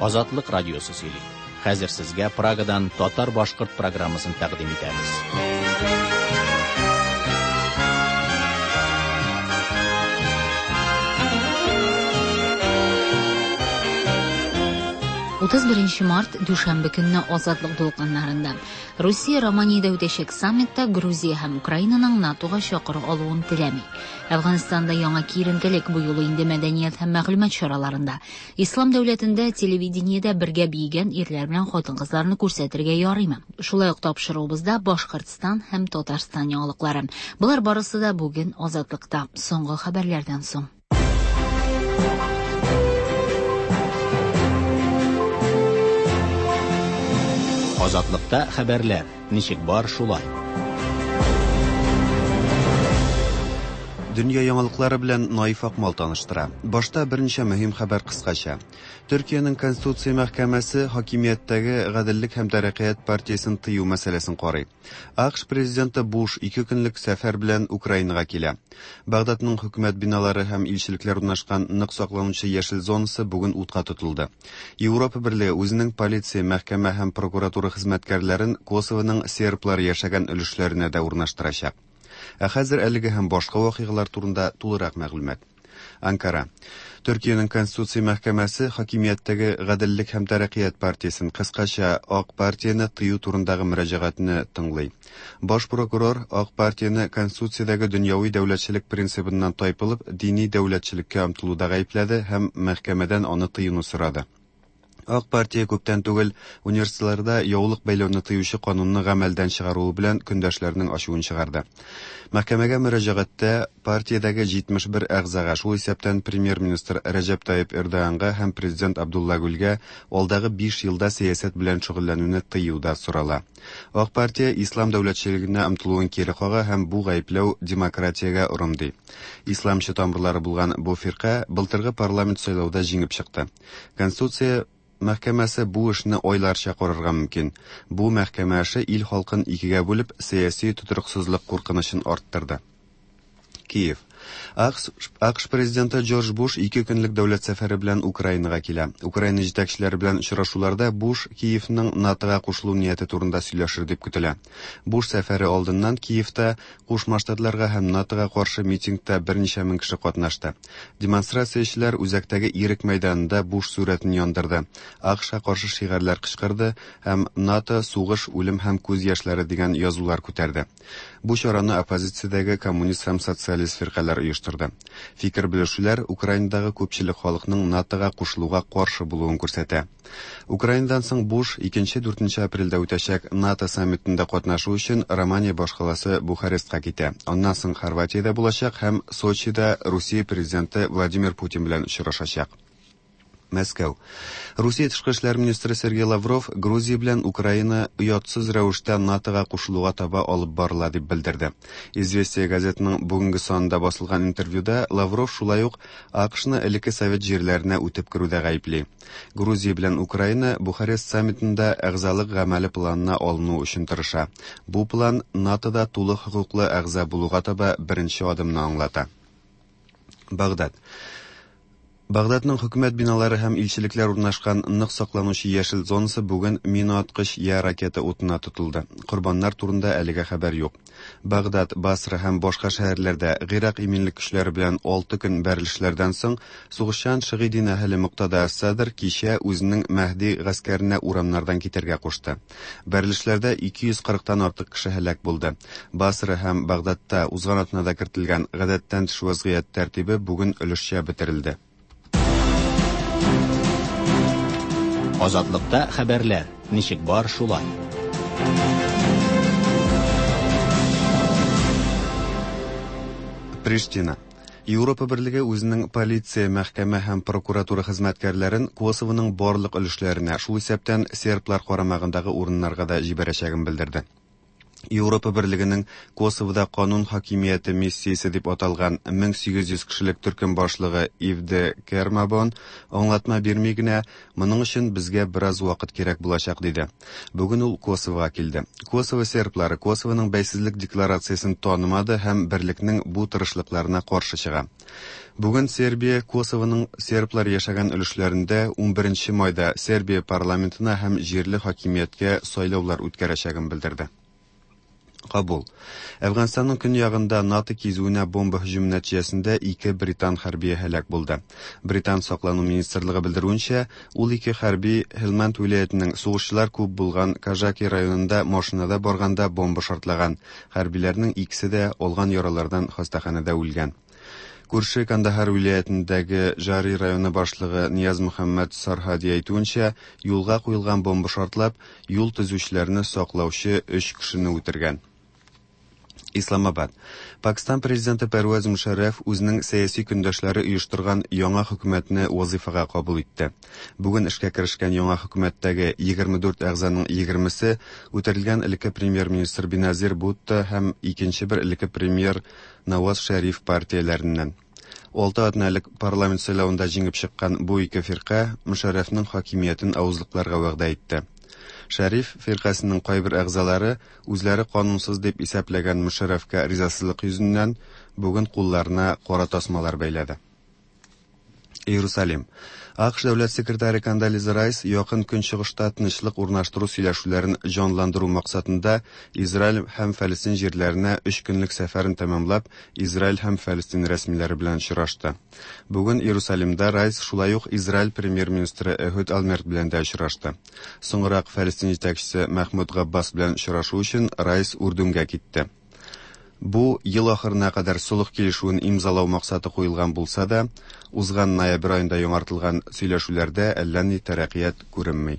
Азатлык радиосы сөйли. Хәзер сезгә Прагадан татар-башкорт программасын тәкъдим итәбез. 31 март дүшәмбе көнне азатлык дулкыннарында Русия Романиядә үтәчәк саммитта Грузия һәм Украинаның НАТОга чакыру алуын теләми. Әфганстанда яңа киеренкелек бу юлы инде мәдәният һәм мәгълүмат чараларында. Ислам дәүләтендә телевидениедә бергә биегән ирләр белән хатын-кызларны күрсәтергә ярыймы? Шулай ук тапшыруыбызда Башкортстан һәм Татарстан яңалыклары. Булар барысы да бүген азатлыкта. Соңгы хәбәрләрдән соң. Азатлыкта хәбәрләр. Ничек бар шулай. Дөнья яңалыклары белән Наиф Акмал таныштыра. Башта берничә мөһим хәбәр кыскача. Төркиянең Конституция мәхкәмәсе хакимияттәге Гаделлек һәм Тәрәккыят партиясын тыю мәсьәләсен карый. АКШ президенты Буш 2 көнлек сәфәр белән Украинага килә. Багдадның хөкүмәт биналары һәм илчелекләр урнашкан нык сакланучы яшел зонасы бүген утка тотылды. Европа берлеге үзенең полиция, мәхкәмә һәм прокуратура хезмәткәрләрен Косовоның серблар яшәгән өлешләренә дә урнаштырачак. Хәзер әлеге һәм башка вакыйгалар турында тулырак мәгълүмат. Анкара. Төркиянең Конституция мәхкәмәсе хакимияттәге Гаделлек һәм Тәрәккыят партиясын, кыскача АК партияны тыю турындагы мөрәҗәгатьне тыңлый. Баш прокурор АК партияны Конституциядәге дөньяви дәүләтчелек принцибыннан тайпылып, дини дәүләтчелеккә омтылуда гаепләде һәм мәхкәмәдән аны тыюны сорады. АК партия күптән түгел университетларда яулык бәйләүне тыючы канунны гамәлдән чыгаруы белән көндәшләрнең ачуын чыгарды. Мәхкәмәгә мөрәҗәгатьтә партиядәге 71 әгъзага, шул исәптән премьер-министр Рәҗәп Тайип Эрдоганга һәм президент Абдулла Гүлгә алдагы 5 елда сәясәт белән шөгыльләнүне тыюда сорала. АК партия ислам дәүләтчелегенә омтылуын кире кага һәм бу гаепләү демократиягә урынды. Исламчы тамырлары булган бу фирка былтыргы парламент сайлауда җиңеп чыкты. Конституция Мәхкәмәсе бу эшне айларча карарга мөмкин. Бу мәхкәмә эше ил халкын икегә бүлеп, сәяси тотрыксызлык куркынычын арттырды. Киев. АКШ президенты Джордж Буш 2 көнлек дәүләт сәфәре белән Украинага килә. Украина җитәкчеләре белән очрашуларда Буш Киевның НАТОга кушылу нияте турында сөйләшер дип көтелә. Буш сәфәре алдыннан Киевта Кушма Штатларга һәм НАТОга каршы митингта берничә мең кеше катнашты. Демонстрациячеләр үзәктәге Ирек мәйданында Буш сурәтен яндырды. АКШка каршы шигарләр кычкырды һәм НАТО сугыш, үлем һәм күз яшьләре дигән язулар күтәрде. Бу чараны оппозициядәге коммунист һәм социалист фиркалар оештырды. Фикер белешүләр Украинадагы күпчелек халыкның НАТОга кушылуга каршы булуын күрсәтә. Украинадан соң Буш 2-4 апрельдә үтәчәк НАТО саммитында катнашу өчен Романия башкаласы Бухарестка китә. Аннан соң Хорватиядә булачак һәм Сочида Русия президенты Владимир Путин белән очрашачак. Мәскәү. Русия тышкы эшләр министры Сергей Лавров Грузия белән Украина уятсыз рәвештә НАТОга кушылуга таба алып барыла дип белдерде. Известия газетаның бүгенге санында басылган интервьюда Лавров шулай ук АКШны элекке совет җирләренә үтеп керүдә гаепли. Грузия белән Украина Бухарест саммитында әгъзалык гамәле планына алыну өчен тырыша. Бу план НАТОда тулы хокуклы әгъза булуга таба беренче адымны аңлата. Багдад. Багдадның хөкүмәт биналары һәм илчелекләр урнашкан нык сакланучы яшел зонасы бүген миноаткыч ракета утына тотылды. Корбаннар турында әлегә хәбәр юк. Багдад, Басра һәм башка шәһәрләрдә Гыйрак иминлек көчләре белән 6 көн бәрелешләрдән соң сугышчан Шигидин әһле Муктада Садр кичә үзенең Мәһди гаскәренә урамнардан китәргә кушты. Бәрелешләрдә 240-тан артык кеше һәлак булды. Басра һәм Багдадта узган атнада кертелгән гадәттән тыш вазгыять тәртибе бүген өлешчә бетерелде. Азатлыкта хәбәрләр. Ничек бар шулай. Приштина. Европа берлеге үзенең полиция, мәхкәмә һәм прокуратура хезмәткәрләрен Косовоның барлык өлешләренә, шул исәптән серблар карамагындагы урыннарга да җибәрәчәген белдерде. Европа Берлегенең Косовода канун хакимияте миссиясе дип аталган 1800 кешелек төркем башлыгы Ивде Кермабон аңлатма бирми генә, моның өчен безгә бераз вакыт кирәк булачак диде. Бүген ул Косовога килде. Косово серблары Косовоның бәйсезлек декларациясын танымады һәм берлекнең бу тырышлыкларына каршы чыга. Бүген Сербия Косовоның серблар яшәгән өлешләрендә 11 майда Сербия парламентына һәм җирле хакимияткә сайлаулар үткәрәчәген белдерде. Кабул. Әфганстанның көньягында НАТО кизүенә бомба һөҗүме нәтиҗәсендә 2 британ хәрби һәлак булды. Британ саклану министрлыгы белдерүенчә, ул 2 хәрби Хелманд вилаятының сугышчылар күп булган Кажаки районында машинада барганда бомба шартлаган. Хәрбиләрнең икесе дә алган яралардан хастаханәдә үлгән. Күрше Кандахар вилаятындагы Жари районы башлыгы Нияз Мөхәммәд Сархади әйтүенчә, юлга куелган бомба шартлап, юл төзүчеләрне саклаучы 3 кешене үтергән. Исламабад. Пакистан президенты Первез Мушарраф үзенең сәяси көндәшләре оештырган яңа хөкүмәтне вазифага кабул итте. Бүген эшкә керешкән яңа хөкүмәттәге 24 әгъзаның 20се үтерелгән элекке премьер-министр Беназир Бутта һәм икенче бер элекке премьер Наваз Шәриф партияләреннән. 6 атналык парламент сайлауында җиңеп чыккан бу ике фирка Мушаррафның хакимиятен авызлыкларга вәгъдә итте. Шәриф фиркасының кайбер әгъзалары үзләре канунсыз дип исәпләгән Мушаррафка ризасызлык йөзеннән бүген кулларына кара тасмалар бәйләде. Иерусалим. АКШ дәүләт секретаре Кондолиза Райс якын көнчыгышта тынычлык урнаштыру сөйләшүләрен җанландыру максатында Израиль һәм Фәлестин җирләренә 3 көнлек сәфәрен тәмамлап, Израиль һәм Фәлестин рәсмиләре белән очрашты. Бүген Иерусалимда Райс шулай ук Израиль премьер-министры Эхуд Алмерт белән дә очрашты. Соңрак Фәлестин җитәкчесе Мәхмүд Габбас белән очрашу өчен Райс Урдунга китте. Бу ел ахырына кадәр сулык килешүен имзалау максаты куелган булса да, узган ноябрь аенда яңартылган сөйләшүләрдә әллә ни тәрәккыят күренми.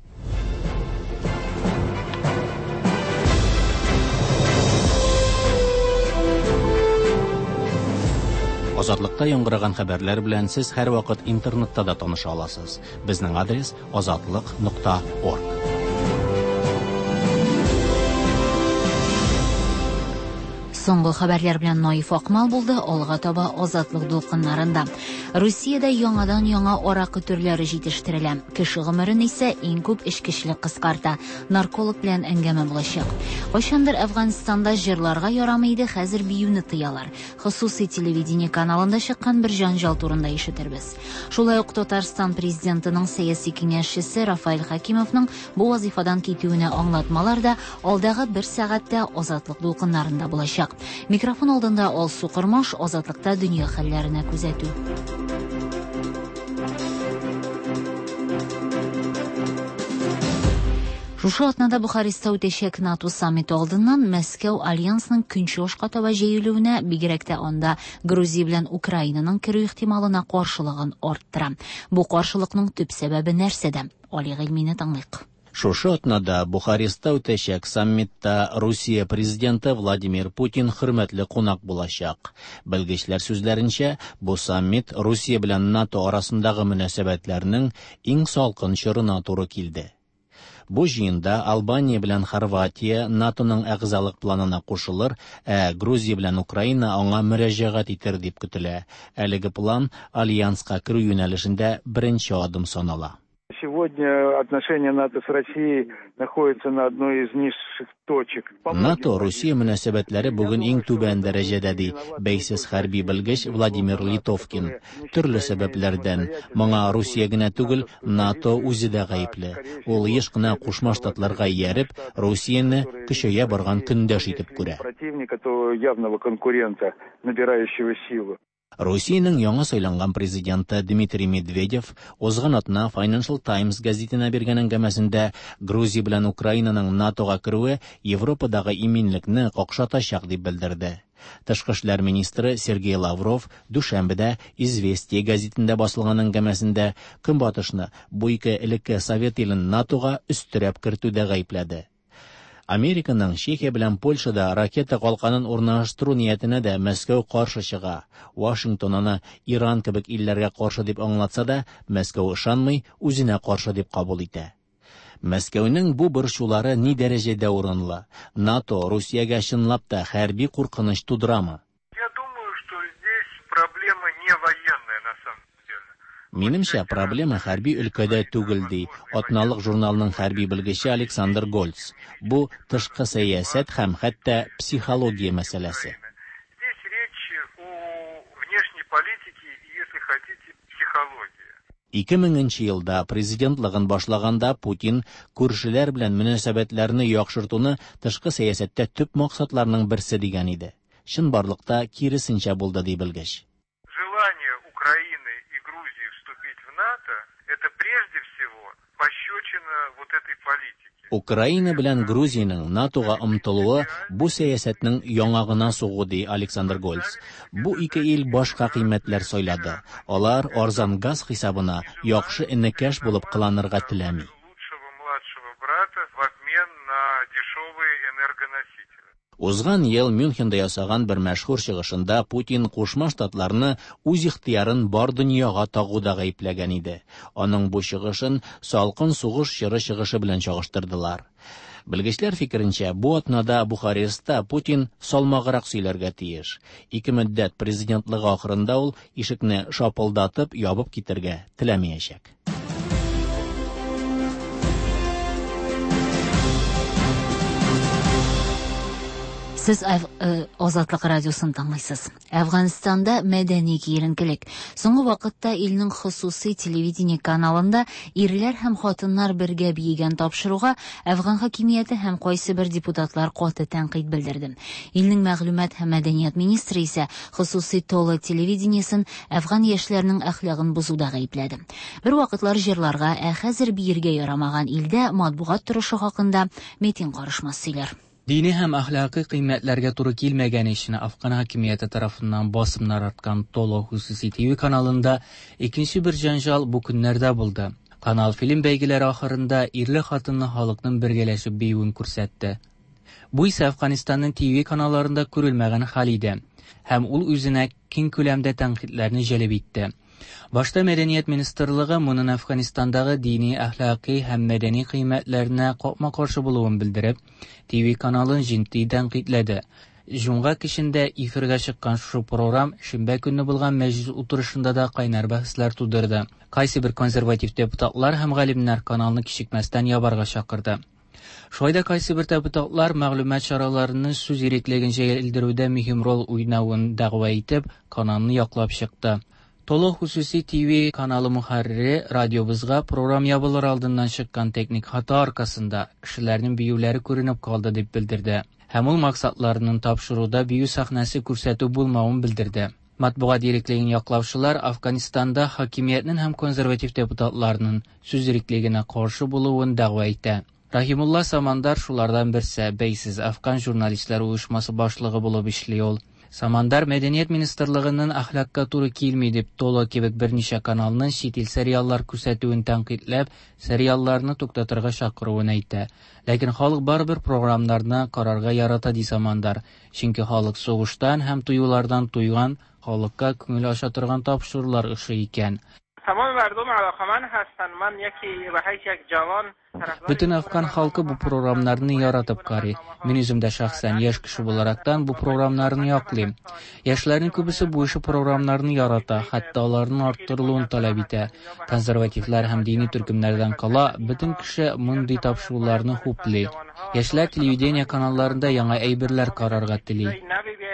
Азатлыкта яңгыраган хәбәрләр белән сез һәр вакыт интернетта да таныша аласыз. Безнең адрес azatlык.org. Соңгы хәбәрләр белән Наиф Акмал булды. Алга таба азатлык дулкыннарында. Русиядә яңадан яңа аракы төрләре җитештерелә. Кеше гомерен исә иң күп эчкечлек кыскарта. Нарколог белән әңгәмә булачак. Кайчандыр Әфганстанда җырларга ярамый иде, хәзер биюне тыялар. Хосусый телевидение каналында чыккан бер җанҗал турында ишетербез. Шулай ук Татарстан президентының сәяси киңәшчесе Рафаэль Хакимовның бу вазифадан китүенә аңлатмалар да алдагы 1 сәгатьтә азатлык дулкыннарында булачак. Микрофон алдында Алсу Кырмаш, азатлыкта дөнья хәлләренә күзәтү. Шушы атнада Бухареста үтәчәк НАТО саммиты алдыннан Мәскәү альянсның көнчыгышка таба җәелүенә, бигрәк тә анда Грузия белән Украинаның керү ихтималына каршылыгын арттыра. Бу каршылыкның төп сәбәбе нәрсәдә? Али Гыйльмине тыңлыйк. Шушы атнада Бухареста үтәчәк саммитта Русия президенты Владимир Путин хөрмәтле кунак булачак. Белгечләр сүзләренчә, бу саммит Русия белән НАТО арасындагы мөнәсәбәтләрнең иң салкын чорына туры килде. Бу җыенда Албания белән Хорватия НАТОның әгъзалык планына кушылыр, Грузия белән Украина аңа мөрәҗәгать итер дип көтелә. Әлеге план альянска керү юнәлешендә беренче адым санала. Сегодня отношения НАТО с Россией находятся на одной из низших точек. НАТО-Русия мөнәсәбәтләре бүген иң түбән дәрәҗәдә ди, бәйсез хәрби белгеч Владимир Литовкин. Төрле сәбәпләрдән, моңа Русия генә түгел, НАТО үзе дә гаепле. Ул еш кына Кушма Штатларга ияреп, Русияне көчәя барган көндәш итеп күрә. Противника, то явного конкурента, набирающего силу. Русиянең яңа сайланган президенты Дмитрий Медведев узган атна Financial Times гәзитенә биргән әңгәмәсендә Грузия белән Украинаның НАТОга керүе Европадагы иминлекне какшатачак дип белдерде. Тышкы эшләр министры Сергей Лавров дүшәмбедә Известия гәзитендә басылган әңгәмәсендә Көнбатышны бу ике элекке Совет илен НАТОга өстерәп кертүдә гаепләде. Американың Чехия белән Польшада ракета калканын урнаштыру ниятенә дә Мәскәү каршы чыга. Вашингтон аны Иран кебек илләргә каршы дип аңлатса да, Мәскәү ышанмый, үзенә каршы дип кабул итә. Мәскәүнең бу борчулары ни дәрәҗәдә урынлы? НАТО Русиягә чынлап та хәрби куркыныч тудырамы? Я думаю, что здесь проблема не военная на самом деле. Минемчә, проблема хәрби өлкәдә түгел, ди Атналык журналының хәрби белгече Александр Гольц. Бу тышкы сәясәт һәм хәтта психология мәсьәләсе. Здесь речь о внешней политике и, если хотите, психологии. 2000 елда президентлыгын башлаганда Путин күршеләр белән мөнәсәбәтләрне яхшыртуны тышкы сәясәттә төп максатларның берсе дигән иде. Чынбарлыкта киресенчә булды, ди белгеч. Желание Украины и Грузии вступить в НАТО – это прежде всего пощечина вот этой политики. Украина белән Грузияның НАТОга омтылуы бу сәясәтнең яңагына сугу, ди Александр Гольц. Бу ике ил башка кыйммәтләр сайлады. Алар арзан газ хисабына яхшы энекәш булып кыланырга теләми. Лучшего младшего брата в обмен на дешевые энергоносители. Узган ел Мюнхендә ясаган бер мәшһүр чыгышында Путин Кушма Штатларны үз ихтыярын бар дөньяга тагуда гаепләгән иде. Аның бу чыгышын салкын сугыш чоры чыгышы белән чагыштырдылар. Белгечләр фикеренчә, бу атнада Бухарестта Путин салмагырак сөйләргә тиеш. 2 мөддәт президентлыгы ахырында ул ишекне шапылдатып ябып китәргә теләмәячәк. Сез Азатлык радиосын тыңлыйсыз. Әфганстанда мәдәни киеренкелек. Соңгы вакытта илнең хосусый телевидение каналында ирләр һәм хатыннар бергә биегән тапшыруга Әфган хакимияте һәм кайсы бер депутатлар каты тәнкыйть белдерде. Илнең мәгълүмат һәм мәдәният министры исә хосусый Тола телевидениесын Әфган яшьләренең әхлагын бузуда гаепләде. Бер вакытлар җырларга, хәзер биергә ярамаган илдә матбугат торышы хакында митинг карышмасы сөйләр. Dini һәм әхлакый кыйммәтләргә туры килмәгән өчен Афган хакимияте тарафыннан басымнар арткан Толо хусусий ТВ каналында икенче бер җанҗал бу көннәрдә булды. Канал фильм бәйгеләре ахырында ирле-хатынлы халыкның бергәләшеп биюен күрсәтте. Бу исә Әфганистанның ТВ каналларында күрелмәгән хәл иде һәм ул үзенә киң күләмдә тәнкыйтьләрне җәлеп итте. Башта Мәдәният министрлыгы моның Әфганистандагы дини, әхлакый һәм мәдәни кыйммәтләренә капма-каршы булуын белдереп, ТВ каналын җитди тәнкыйтьләде. Җуңга кичендә эфиргә чыккан шу программ шимбә көнне булган мәҗлес утырышында да кайнар бәхәсләр тудырды. Кайсы бер консерватив депутатлар һәм галимнәр каналны кичекмәстән ябарга чакырды. Шулай кайсы бер депутатлар мәгълүмат чараларының сүз иреклеген җәелдерүдә мөһим роль уйнавын дәгъва итеп, каналны яклап чыкты. Толо хусусий ТВ каналы мөхәррире радиобызга программ ябылыр алдыннан чыккан техник хата аркасында кешеләрнең биюләре күренеп калды дип белдерде. Һәм ул максатларының тапшыруда бию сәхнәсе күрсәтү булмавын белдерде. Матбугат иреклеген яклаучылар Әфганистанда хакимиятның һәм консерватив депутатларының сүз иреклегенә каршы булуын дәгъва итә. Рахимулла Самандар шулардан берсе, бәйсез Әфган журналистлар оешмасы башлыгы булып эшли ул. Самандар Мәдәният министрлыгының әхлакка туры килми дип Толо кебек берничә каналның чит ил сериаллар күрсәтүен тәнкыйтьләп, сериалларны туктатырга чакыруын әйтә. Ләкин халык барбер программнарны карарга ярата ди Самандар. Чөнки халык сугыштан һәм туюлардан туйган, халыкка күңел аша торган тапшырулар эше икән. Bütün Afgan halkı bu programlarını yaratıp karı. Мен үземдә şahsen yaş kişi olaraktan bu programlarını yaklıyım. Yaşların kübüsü bu işi programlarını yarata, hatta onların arttırılığını talep ite. Konservatifler hem dini türkümlerden kala, bütün kişi mundi tapşırılarını hupli. Yaşlar televideniya kanallarında yana eybirler kararga tili.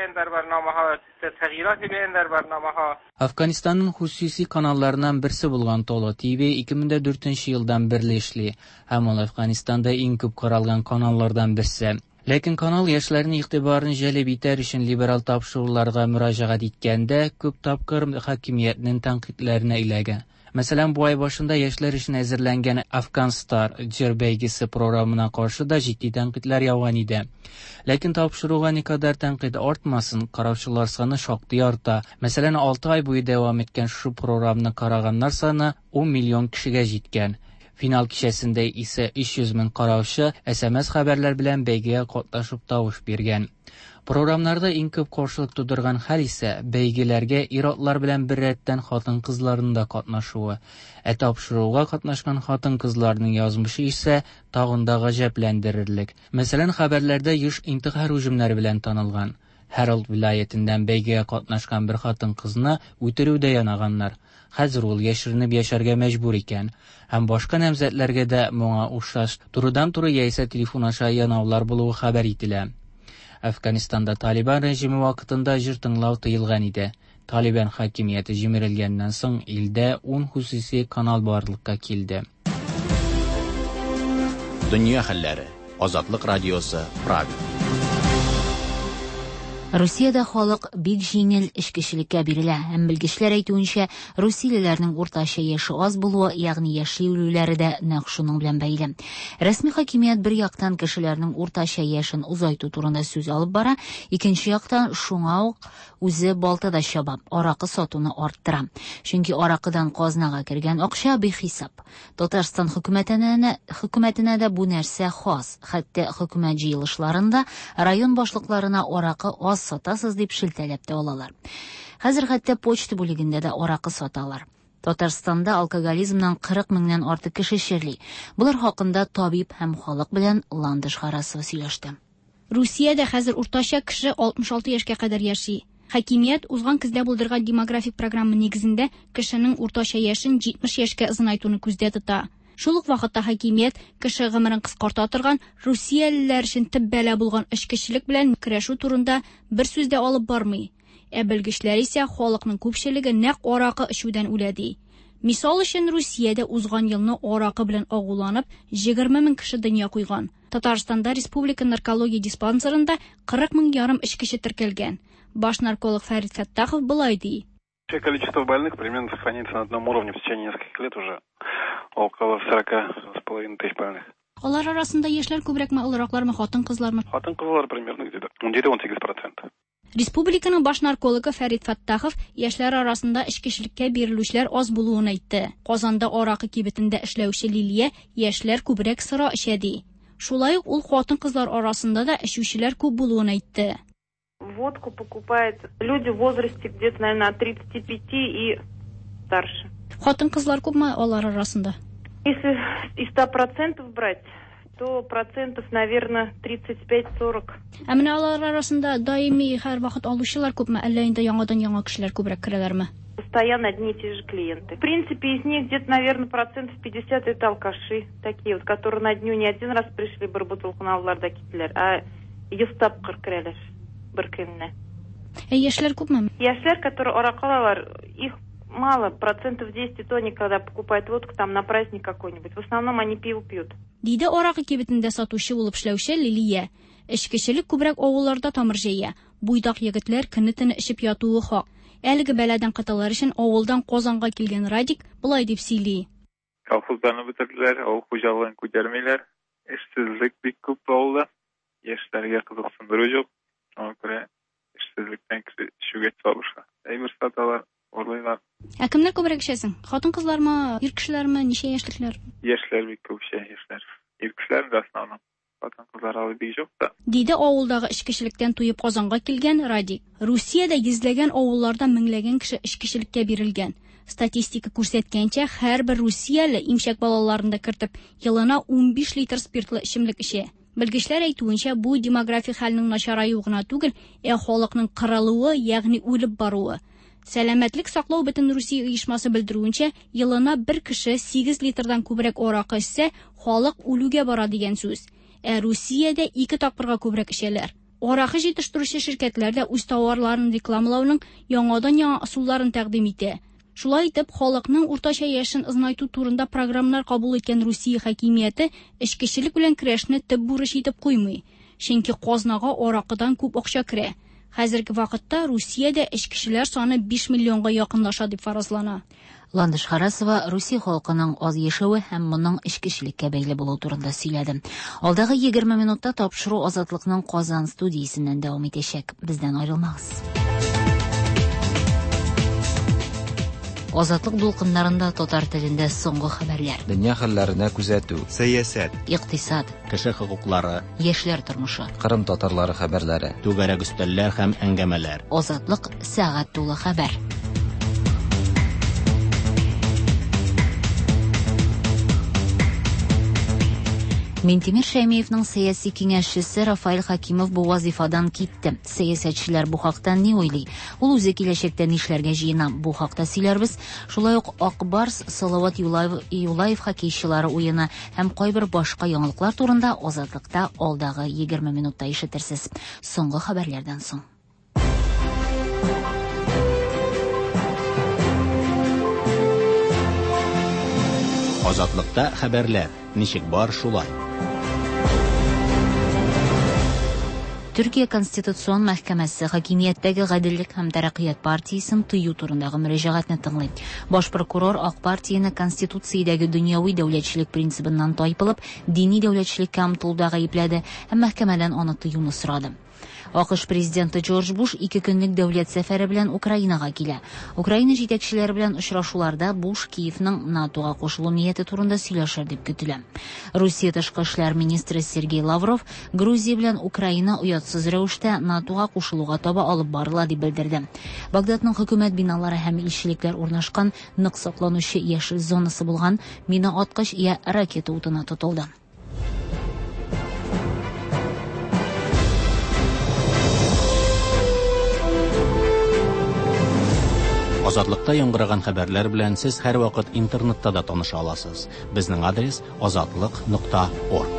Afganistanın hususi kanallarından birisi bulgan Tolo TV 2004 yıldan birleşli. Hem ol Afganistan'da en köp karalgan kanallardan birisi. Lekin kanal yaşlarının ixtibarını jəlb iter üçün liberal tapşırılarga müracaat etkəndə köp tapqır hakimiyyətinin tənqidlərinə iləgə. Məsələn, bu ay başında yaşlar üçün əzirlənən Afgan Star Cır bəygisi proqramına qarşı da ciddi tənqidlər yağan idi. Lakin tapşırığa ne kadar tənqid artmasın, qaravçılar sanı şoqdi arta. Məsələn, 6 ay boyu devam etkən şu proqramını qarağanlar sanı 10 milyon kişiyə jitkən. Final kişəsində isə 300 min qaravçı SMS xəbərlər bilən bəygəyə qatlaşıb tavuş bergən. Програмнарда иң күп каршылык тудырган хәл исә бәйгеләргә ир-атлар белән бер рәттән хатын-кызларның да катнашуы. Тапшыруга катнашкан хатын-кызларның язмышы исә тагын да гаҗәпләндерерлек. Мәсәлән, хәбәрләрдә еш интихар һөҗүмнәре белән танылган. Харалд вилаятендән бәйгегә катнашкан бер хатын-кызны үтерүдә янаганнар. Хәзер ул яшеренеп яшәргә мәҗбүр икән. Һәм башка намзәтләргә дә моңа охшаш турыдан-туры яисә телефон аша янаулар булуы хәбәр ителә. Әфганистанда Талибан режиме вакытында җыр тыңлау тыелган иде. Талибан хакимияте җимерелгәннән соң илдә 10 хусуси канал барлыкка килде. Дөнья хәлләре. Азатлык радиосы Прага. Русиядә халык бик җиңел эшкечелеккә бирелә. Һәм белгечләр әйтүенчә, русиялеләрнең уртача яше аз булуы, ягъни яши үлүләре дә нәкъ шуның белән бәйле. Рәсми хакимият бер яктан кешеләрнең уртача яшен узайту турында сүз алып бара, икенче яктан шуңа ук үзе балтада чаба, аракы сатуны арттыра. Чөнки аракыдан казнага кергән акча бехисап. Татарстан хөкүмәтенә дә бу нәрсә хас. Хәтта хөкүмәт җыелышларында район башлыкларына аракы аз сатасыз дип шелтәләп тә алалар. Хәзер хәтта почта бүлегендә дә аракы саталар. Татарстанда алкоголизмнан 40 меңнән артык кеше чирли. Булар хакында табиб һәм халык белән Ландыш Харасова сөйләште. Русиядә хәзер уртача кеше 66 яшькә кадәр яши. Хакимият узган көздә булдырган демографик программа нигезендә кешенең уртача яшен 70 яшькә озынайтуны күздә тота. Шул ук вакытта хакимият кеше гомерен кыскарта торган русиялеләр өчен төп бәла булган эшкечелек белән көрәшү турында бер сүз дә алып бармый. Белгечләр исә халыкның күпчелеге нәкъ аракы эчүдән үлә ди. Мисал өчен Русиядә узган елны аракы белән агуланып 20 мең кеше дөнья куйган. Татарстанда республика наркология диспансерында 40 мең ярым эшкече теркәлгән. Баш нарколог Фәрит Фәттахов былай ди. Количество больных примерно сохранится на одном уровне в течение нескольких лет уже. Около 40,5 тысяч больных. Алар арасында яшьләр күбрәкме, олораклармы, хатын-кызлармы? Хатын-кызлар примерно где-то 7-18%. Республиканың баш наркологы Фәрит Фәттахов яшьләр арасында эшкечелеккә бирелүчләр аз булуын әйтте. Казанда аракы кибетендә эшләүче Лилия яшьләр күбрәк сыра эчә ди. Шулай ук ул хатын-кызлар арасында да эчүчеләр күп булуын әйтте. Водку покупают люди в возрасте где-то, наверное, от 35 и старше. Хатын-кызлар күпме алар арасында? Если из 100% брать, то процентов, наверное, 35-40. Ә менә алар арасында даими һәр вакыт алучылар күпме, әллә инде яңадан-яңа кешеләр күбрәк керәләрме? Постоянно одни и те же клиенты. В принципе, из них где-то, наверное, процентов 50 это алкаши, такие вот, которые на дню не один раз пришли, бір бутылканы алларда киттеләр, а 100 тапкыр керәләр бер көнне. Яшьләр күпме? Яшьләр, которые аракалалар, их мало, процентов 10 то когда покупают водку там на праздник какой-нибудь. В основном они пиво пьют. Диде аракы кибетендә сатучы булып эшләүче Лилия. Эшкечелек күбрәк авылларда тамыр җыя. Буйдак егетләр көне-төне эчеп ятуы хак. Әлеге бәладән кытылар өчен авылдан Казанга килгән Радик булай дип сөйли. Колхозларны бетерделәр, авыл хуҗалыгын күтәрмиләр. Эшсезлек бик күп авылда. Яшьләргә кызыксындыру юк. Шуңа күрә эшсезлектән кеше эчүгә сабыша. Әйбер саталар, урлыйлар. Ә кемнәр күбрәк эчәсең? Хатын-кызлармы, ир кешеләрме, ничә яшьлекләр? Яшьләр бик күп яшьләр. Ир кешеләр дә основном. Хатын-кызлар алып бик юк та. Диде авылдагы эшкечелектән туеп Казанга килгән Радик. Русиядә йөзләгән авылларда меңләгән кеше эшкечелеккә бирелгән. Статистика күрсәткәнчә, һәрбер русияле имчәк балаларында кертеп, елына 15 литр спиртлы эчемлек эчә. Белгечләр әйтүенчә, бу демографик хәлнең начараю гына түгел, халыкның кырылуы, ягъни үлеп баруы. Сәламәтлек саклау бөтен Русия оешмасы белдерүенчә, елына бер кеше 8 литрдан күбрәк аракы эчсә, халык үлүгә бара дигән сүз. Русиядә 2 тапкырга күбрәк эчәләр. Аракы җитештерүче ширкәтләр дә үз товарларын рекламлауның яңадан-яңа ысулларын тәкъдим итә. Шулай итеп, халыкның уртача яшен озынайту турында программалар кабул иткән Русия хакимияте эшкечелек белән көрәшне төп бурыч итеп куймый. Чөнки казнага аракыдан күп акча керә. Хәзерге вакытта Русиядә эшкечеләр саны 5 миллионга якынлаша дип фаразлана. Ландыш Харасова Русия халкының аз яшәве һәм моның эшкечелеккә бәйле булуы турында сөйләде. Алдагы 20 минутта тапшыру Азатлыкның Казан студиясеннән дәвам итәчәк. Бездән аерылмагыз. Азатлык дулкыннарында татар телендә соңгы хәбәрләр. Дөнья хәлләренә күзәтү. Сәясәт, Икътисад, кеше хокуклары, яшьләр тормышы. Кырым татарлары хәбәрләре. түгәрәк өстәлләр һәм әңгәмәләр. Азатлык сәгать тулы хәбәр. Минтимер Шәймиевнең сәяси киңәшчесе Рафаэль Хакимов бу вазифадан китте. Сәясәтчеләр бу хакта ни уйлый? Ул үзе киләчәктә нишләргә җыена? Бу хакта сөйләрбез. Шулай ук Акбарс, Салават Юлаев хоккейчылары уены һәм кайбер башка яңалыклар турында Азатлыкта алдагы 20 минутта ишетерсез. Соңгы хәбәрләрдән соң. Азатлыкта хәбәрләр. Ничек бар шулай? Төркия Конституцион мәхкәмәсе хакимияттәге Гаделлек һәм Тәрәккыят партиясен тыю турындагы мөрәҗәгатьне тыңлый. Баш прокурор ак партияне Конституциядәге дөньяви дәүләтчелек принцибыннан тайпылып, дини дәүләтчелеккә омтылуга гаепләде һәм мәхкәмәдән аны тыюны сорады. АКШ президенты Джордж Буш 2 көнлек дәүләт сәфәре белән Украинага килә. Украина җитәкчеләре белән очрашуларда Буш Киевның НАТОга кушылу нияте турында сөйләшер дип көтелә. Русия тышкы эшләр министры Сергей Лавров Грузия белән Украина уятсыз рәвештә НАТОга кушылуга таба алып барыла дип белдерде. Багдадның хөкүмәт биналары һәм илчелекләр урнашкан нык сакланучы яшел зонасы булган мина аткыч я ракета утына тотылды. Азатлыкта яңгыраган хәбәрләр белән сез һәр вакыт интернетта да таныша аласыз. Безнең адрес azatlyk.org.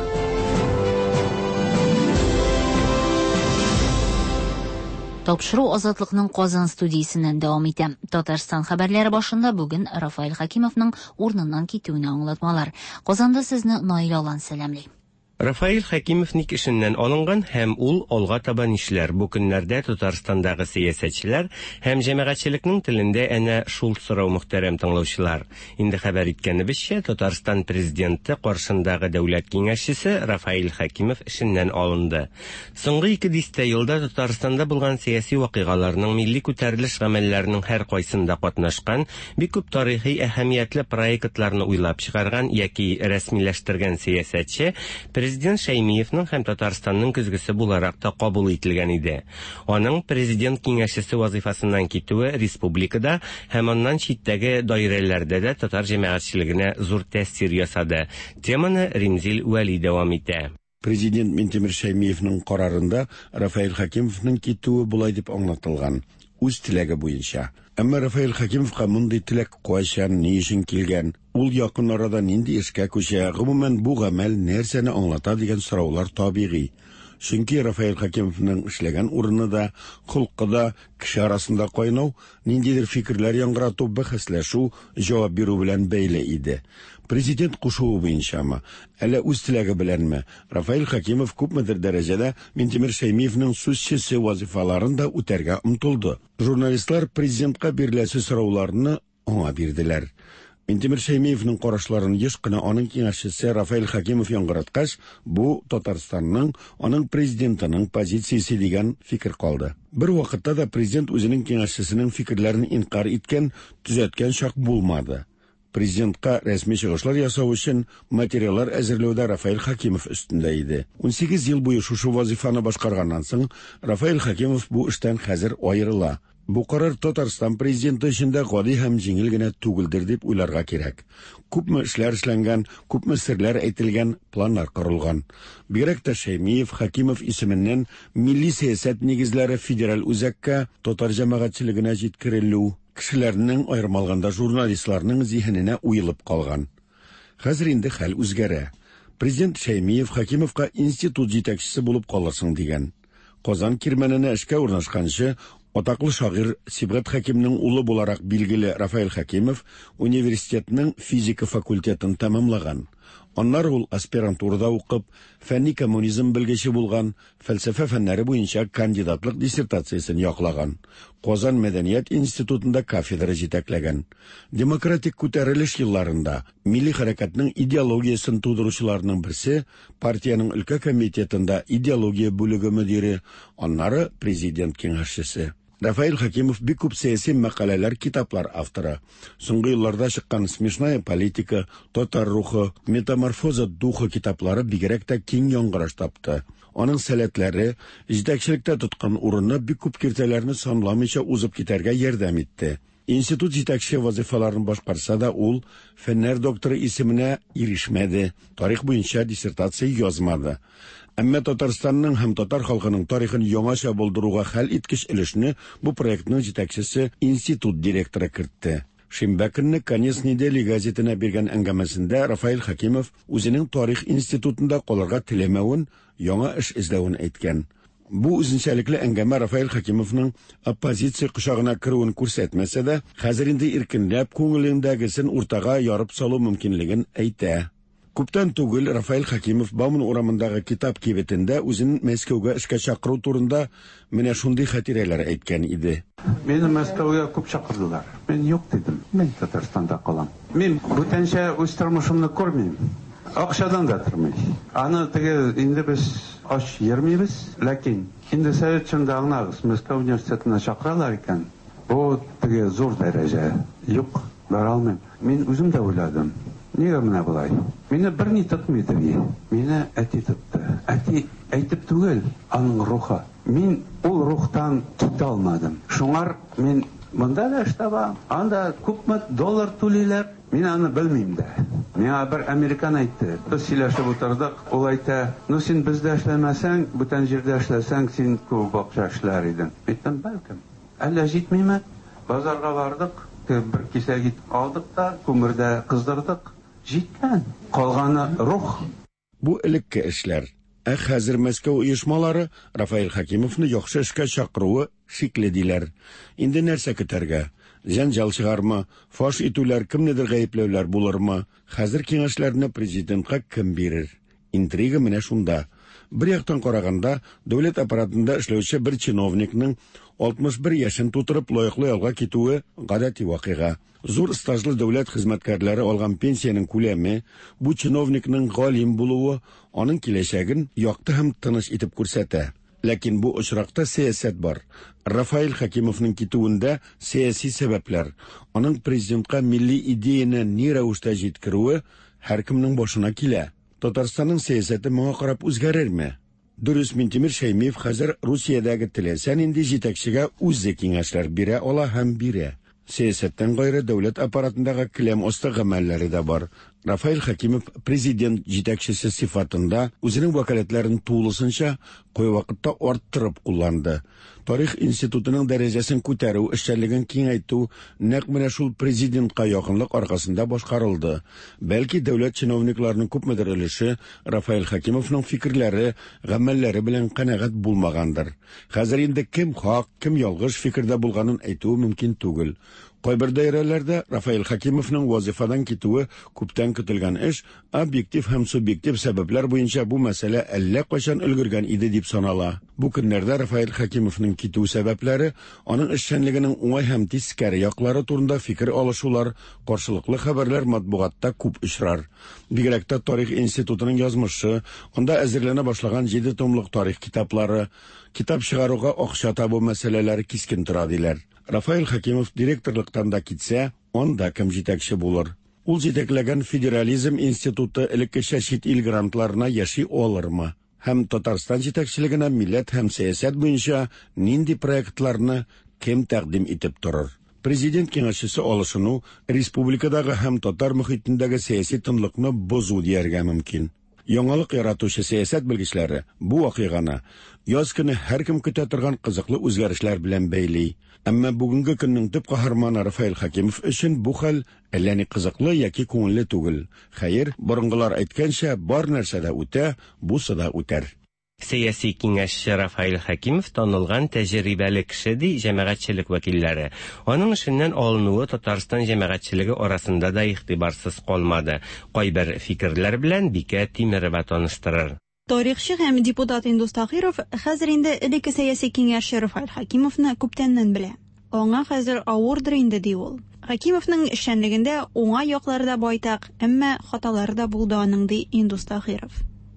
Тапшыру Азатлыкның Казан студиясеннән дәвам итә. Татарстан хәбәрләре башында бүген Рафаэль Хакимовның урыныннан китүенә аңлатмалар. Казанда сезне Наил Алан сәламлый. Рафаэль Хакимов ник эшеннән алынган һәм ул алга таба нишләр? Бу көннәрдә Татарстандагы сәясәтчеләр һәм җәмәгатьчелекнең телендә әнә шул сорау мөхтәрәм тыңлаучылар. Инде хәбәр иткәнебезчә, Татарстан президенты каршындагы дәүләт киңәшчесе Рафаэль Хакимов эшеннән алынды. Соңгы 2 дистә елда Татарстанда булган сәяси вакыйгаларның милли күтәрелеш гамәлләренең һәр кайсында катнашкан, бик күп тарихи әһәмиятле проектларны уйлап чыгарган яки рәсмиләштергән сәясәтче Президент Шәймиевның һәм Татарстанның көзгесе буларак та кабул ителгән иде. Аның президент киңәшчесе вазифасыннан китүе республикада һәм аннан читтәге даирәләрдә дә татар җәмәгатьчелегенә зур тәэсир ясады. Теманы Римзил Вәли дәвам итә. Президент Минтимер Шәймиевның карарында Рафаэль Хакимовның китүе булай дип аңлатылган. Үз теләге буенча. Әмма Рафаэль Хакимовка мондый теләк кайчан, ни өчен килгән, ул якын арада нинди эшкә күчә, гомумән бу гамәл нәрсәне аңлата дигән сораулар табигый. Чөнки Рафаэль Хакимовның эшләгән урыны да, холкы да, кеше арасында кайнау, ниндидер фикерләр яңгырату, бәхәсләшү, җавап бирү белән бәйле иде. Президент кушуы буенчамы, әле үз теләге беләнме, Рафаэль Хакимов күпмедер дәрәҗәдә Минтимер Шәймиевның сүзчесе вазифаларын да үтәргә омтылды. Журналистлар президентка биреләсе сорауларны аңа бирделәр. Минтимер Шәймиевның карашларын еш кына аның киңәшчесе Рафаэль Хакимов яңгыраткач, бу Татарстанның, аның президентының позициясе дигән фикер калды. Бер вакытта да президент үзенең киңәшчесенең фикерләрен инкар иткән, төзәткән шак булмады. Президентка рәсми чыгышлар ясау өчен материаллар әзерләүдә Рафаэль Хакимов өстендә иде. 18 ел буе шушы вазифаны башкарганнан соң Рафаэль Хакимов бу эштән хәзер аерыла. Бу карар Татарстан президенты өчен дә гади һәм җиңел генә түгелдер дип уйларга кирәк. Күпме эшләр эшләнгән, күпме серләр әйтелгән, планнар корылган. Бигрәк тә Шәймиев, Хакимов исеменнән милли сәясәт нигезләре федераль үзәккә, татар җәмәгатьчелегенә җиткерелү, кешеләрнең аермалганда журналистларның зиһененә уелып калган. Хәзер инде хәл үзгәрә. Президент Шәймиев Хакимовка институт җитәкчесе булып калырсың дигән. Казан кирмәненә эшкә урнашканчы атаклы шагыйрь Сибгат Хакимның улы буларак билгеле Рафаэль Хакимов университетның физика факультетын тәмамлаган. Аннары ул аспирантурада укып, фәнни коммунизм белгече булган, фәлсәфә фәннәре буенча кандидатлык диссертациясен яклаган. Казан мәдәният институтында кафедра җитәкләгән. Демократик күтәрелеш елларында милли хәрәкәтнең идеологиясын тудыручыларның берсе, партияның өлкә комитетында идеология бүлеге мөдире, аннары президент киңәшчесе. Рафаэль Хакимов бик күп сәяси мәкаләләр, китаплар авторы. Соңгы елларда чыккан «Смешная политика», «Татар рухы», «Метаморфоза духа» китаплары бигрәк тә киң яңгыраш тапты. Аның сәләтләре, җитәкчелектә тоткан урыны бик күп киртәләрне санламыйча узып китәргә ярдәм итте. Институт җитәкче вазифаларын башкарса да, ул фәннәр докторы исеменә ирешмәде, тарих буенча диссертация язмады. Әмма Татарстанның һәм татар халкының тарихын яңача булдыруга хәл иткеч өлешне бу проектның җитәкчесе институт директоры кертте. Шимбә көнне «Конец недели» газетына биргән әңгәмәсендә Рафаэль Хакимов үзенең тарих институтында калырга теләмәвен, яңа эш эзләвен әйткән. Бу үзенчәлекле әңгәмә Рафаэль Хакимовның оппозиция кушагына кируен күрсәтмәсә дә, хәзер инде иркенләп күңелендәгесен уртага ярып салу мөмкинлеген әйтә. Күптән түгел Рафаэль Хакимов Бауман урамындагы китап кибетендә үзен Мәскәүгә эшкә чакыру турында менә шундый хатирәләр әйткән иде. Мені Мәскәүгә күп чакырдылар. Мен юк дидем. Мен Татарстанда калам. Мен бүтәнчә үз тормышымны күрмим. Акчадан да тормый. Аны теге инде без аш йөрмибез, ләкин инде Совет чындагынагыз Мәскәү университетына чакыралар икән. Бу теге зур дәрәҗә. Юк, бара алмыйм. Мен үзем дә уйладым. Нигә менә булай? Мине берни тотмыйды. Мине әти тотты. Әти әйтеп түгел, аның рухы. Мин ул рухтан китә алмадым. Шуңар мин монда да эштәбам. Анда күпме доллар түлиләр? Мин аны белмим дә. Миңа бер американ әйтте. Без сөйләшеп утырдык. Ул әйтә: "Ну син бездә эшләмәсәң, бүтән җирдә эшләсәң, син күп акча эшләр идең." Әйттем: "Бәлкем." Әллә җитмиме? Базарга бардык, бер кисәк алдык та, күмердә кыздырдык. Җиткән. Калганы рух. Бу элекке эшләр. Хәзер Мәскәү оешмалары Рафаэль Хакимовны яхшы эшкә чакыруы шикле диләр. Инде нәрсә көтәргә? Җанҗал чыгармы, фаш итүләр, кемнедер гаепләүләр булырмы? Хәзер киңәшләрне президентка кем бирер? Интрига менә шунда. Бер яктан караганда, дәүләт аппаратында эшләүче бер чиновникның 61 яшен тутырып лаеклы ялга китүе гадәти вакыйга. Зур стажлы дәүләт хезмәткәрләре алган пенсияның күләме, бу чиновникның галим булуы аның киләчәген якты һәм тыныч итеп күрсәтә. Ләкин бу очракта сәясәт бар. Рафаэль Хакимовның китүендә сәяси сәбәпләр, аның президентка милли идеяны ни рәвештә җиткерүе һәркемнең башына килә. Татарстанның сәясәте моңа карап үзгәрерме? Дөрес, Минтимер Шәймиев хәзер Русиядәге теләсән инде җитәкчегә үзе киңәшләр бирә ала һәм бирә. Сәясәттән гайры дәүләт аппаратындагы киләм асты гамәлләре дә бар. Рафаэль Хакимов президент җитәкчесе сифатында үзенең вәкаләтләрен тулысынча кай вакытта арттырып кулланды. Тарих институтының дәрәҗәсен күтәрү, эшчәнлеген киңәйтү нәкъ менә шул президентка якынлык аркасында башкарылды. Бәлки дәүләт чиновникларының күпмедер өлеше Рафаэль Хакимовның фикерләре, гамәлләре белән канәгать булмагандыр. Хәзер инде кем хак, кем ялгыш фикердә булганын әйтү мөмкин түгел. Кайбер даирәләрдә Рафаэль Хакимовның вазифадан китүе күптән көтелгән эш, объектив һәм субъектив сәбәпләр буенча бу мәсьәлә әллә кайчан өлгергән иде дип санала. Бу көннәрдә Рафаэль Хакимовның китү сәбәпләре, аның эшчәнлегенең уңай һәм тискәре яклары турында фикер алышулар, каршылыклы хәбәрләр матбугатта күп очрар. Бигрәк тә тарих институтының язмышы, анда әзерләнә башлаган 7 томлык тарих китаплары, китап чыгаруга акча табу мәсьәләләре кискен тора диләр. Рафаэль Хакимов директорлыктан да китсә, анда кем җитәкче булыр? Ул җитәкләгән Федерализм институты элеккечә чит ил грантларына яши алырмы? Һәм Татарстан җитәкчелегенә милләт һәм сәясәт буенча нинди проектларны кем тәкъдим итеп торыр? Президент киңәшчесе алышыну республикадагы һәм татар мөхитендәге сәяси тынлыкны бозу дияргә мөмкин. Яңалык яратучы сәясәт белгечләре бу вакыйганы яз көне һәркем көтә торган кызыклы үзгәрешләр белән бәйли. Әмма бүгенге көннең төп каһарманы Рафаэль Хакимов өчен бу хәл әллә ни кызыклы яки күңелле түгел. Хәер, борынгылар әйткәнчә, бар нәрсә дә үтә, бусы да үтәр. Сәяси киңәшче Рафаэль Хакимов танылган тәҗрибәле кеше ди җәмәгатьчелек вәкилләре. Аның эшеннән алынуы Татарстан җәмәгатьчелеге арасында да игътибарсыз калмады. Кайбер фикерләр белән Бикә Тимерова таныштырыр. Тарихчы һәм депутат Индус Тахиров хәзер инде элекке сәяси киңәшче Рафаэль Хакимовны күптәннән белә. Аңа хәзер авырдыр инде ди ул. Хакимовның эшчәнлегендә уңай яклары да байтак, әмма хаталары да булды аның ди Индус Тахиров.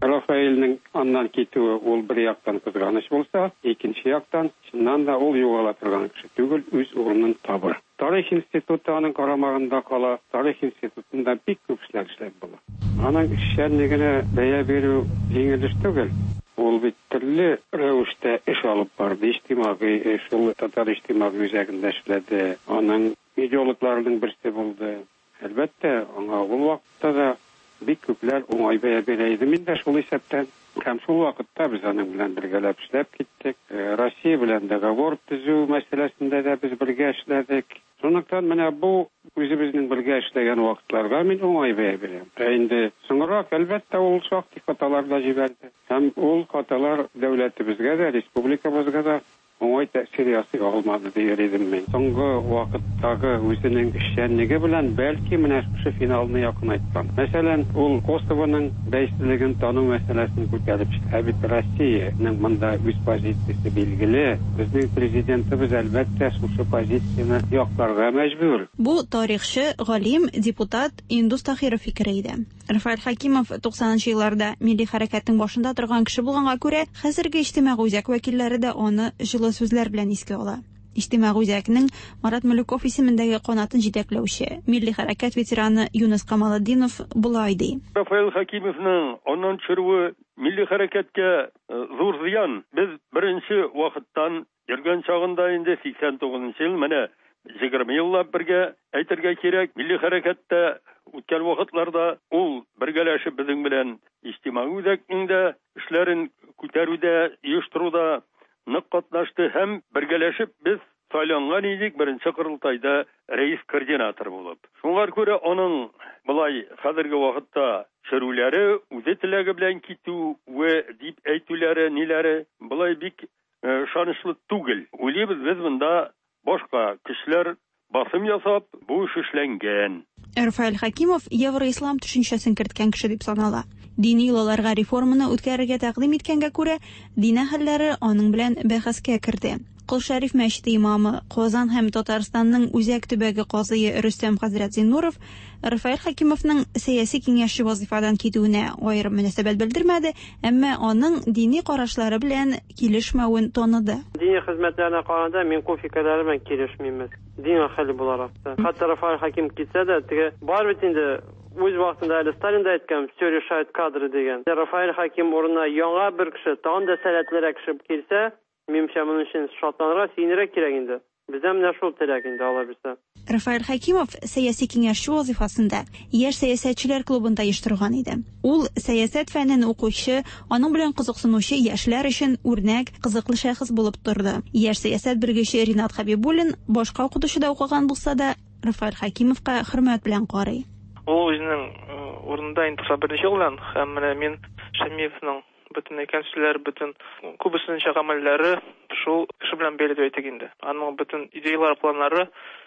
Рафаэльнең аннан китүе ул бер яктан кызганыч булса, икенче яктан чыннан да ул югала торган кеше түгел, үз урынын табыр. Тарих институты аның карамагында кала, тарих институтында бик күп эшләр эшләп була. Аның эшчәнлегенә бәя бирү җиңелеш түгел. Ул бит төрле рәвештә эш алып барды, иҗтимагый эш, татар иҗтимагый үзәгендә эшләде. Аның идеологларының берсе булды. Әлбәттә, аңа ул вакытта да бик күпләр уңай бәя бирә иде. Мин дә шул исәптән һәм шул вакытта без аның белән бергәләп эшләп киттек. Россия белән договор төзү мәсьәләсендә дә без бергә эшләдек. Шунлыктан менә бу үзебезнең бергә эшләгән вакытларга мин уңай бәя бирәм. Инде соңрак әлбәттә ул шактый хаталар да җибәрде. Һәм ул хаталар дәүләтебезгә дә, республикабызга да уңай тәэсир ясый алмады дияр идем мин. Соңгы вакыттагы үзенең эшчәнлеге белән бәлки менә шушы финалны якынайткан. Мәсәлән, ул Косовоның бәйсезлеген тану мәсьәләсен күтәреп чыкты. Бит Россиянең монда үз позициясе билгеле. Безнең президентыбыз әлбәттә шушы позицияны якларга мәҗбүр. Бу тарихчы, галим, депутат Индус Тахиров фикере иде. Рафаэль Хакимов 90-нчы елларда милли хәрәкәтнең башында торган кеше булганга күрә, хәзерге иҗтимагый үзәк вәкилләре дә аны җылы сүзләр белән искә ала. Иҗтимагый үзәкнең Марат Мөлеков исемендәге канатын җитәкләүче, милли хәрәкәт ветераны Юнус Камалетдинов булай ди. Рафаэль Хакимовның аннан чыруы милли хәрәкәткә зур зыян. Без беренче вакыттан йөргән чагында инде 89нчы ел менә 20 еллап бергә әйтергә кирәк. Милли хәрәкәттә үткән вакытларда ул бергәләшеп безнең белән иҗтимагый үзәкнең дә эшләрен күтәрүдә, оештыруда нык катнашты һәм бергәләшеп без сайланган идек беренче курултайда рәис координатор булып. Шуңар күрә аның булай хәзерге вакытта шәрүләре, үзе теләге белән китүе дип әйтүләре, ниләре булай бик шанычлы түгел. Уйлыйбыз без монда башка көчләр басым ясап бу эш эшләнгән. Рафаэль Хакимов евроислам төшенчәсен керткән кеше дип санала. Дини йолаларга реформаны үткәрергә тәкъдим иткәнгә күрә, дин әһелләре аның белән бәхәскә керде. Кол Шәриф мәчете имамы, Казан һәм Татарстанның үзәк төбәге казые Рөстәм хәзрәт Зиннуров Рафаэль Хакимовның сәяси киңәшче вазифадан китүенә аерым мөнәсәбәт белдермәде, әмма аның дини карашлары белән килешмәвен таныды. Дини хезмәтләренә караганда мин күп фикерләр белән килешмим. Дин әһеле буларак. Хәтта Рафаэль Хаким китсә дә, теге бар бит инде үз вакытында әле Сталин да әйткән, все решает кадры дигән. Рафаэль Хаким урынына яңа бер кеше, тагын да сәләтлерәк кеше килсә, минемчә моның өчен шатланырга, сөенергә кирәк инде. Бездә менә шул теләк инде ала бирсә. Рафаэль Хакимов сәяси киңәшче вазифасында яшь сәясәтчеләр клубында оештырган иде. Ул сәясәт фәнен укучы, аның белән кызыксынучы яшьләр өчен үрнәк, кызыклы шәхес булып торды. Яшь сәясәт белгече Ринат Хабибуллин башка укытучыда укыган булса да, Рафаэль Хакимовка хөрмәт белән карый. Ул үзенең урынында интифа беренче булган һәм менә мин Шәмиевның бөтен кәсепләр, бөтен күбесенең гамәлләре шул кеше белән бәйле дип әйтик инде. Аның бөтен идеялар, планнары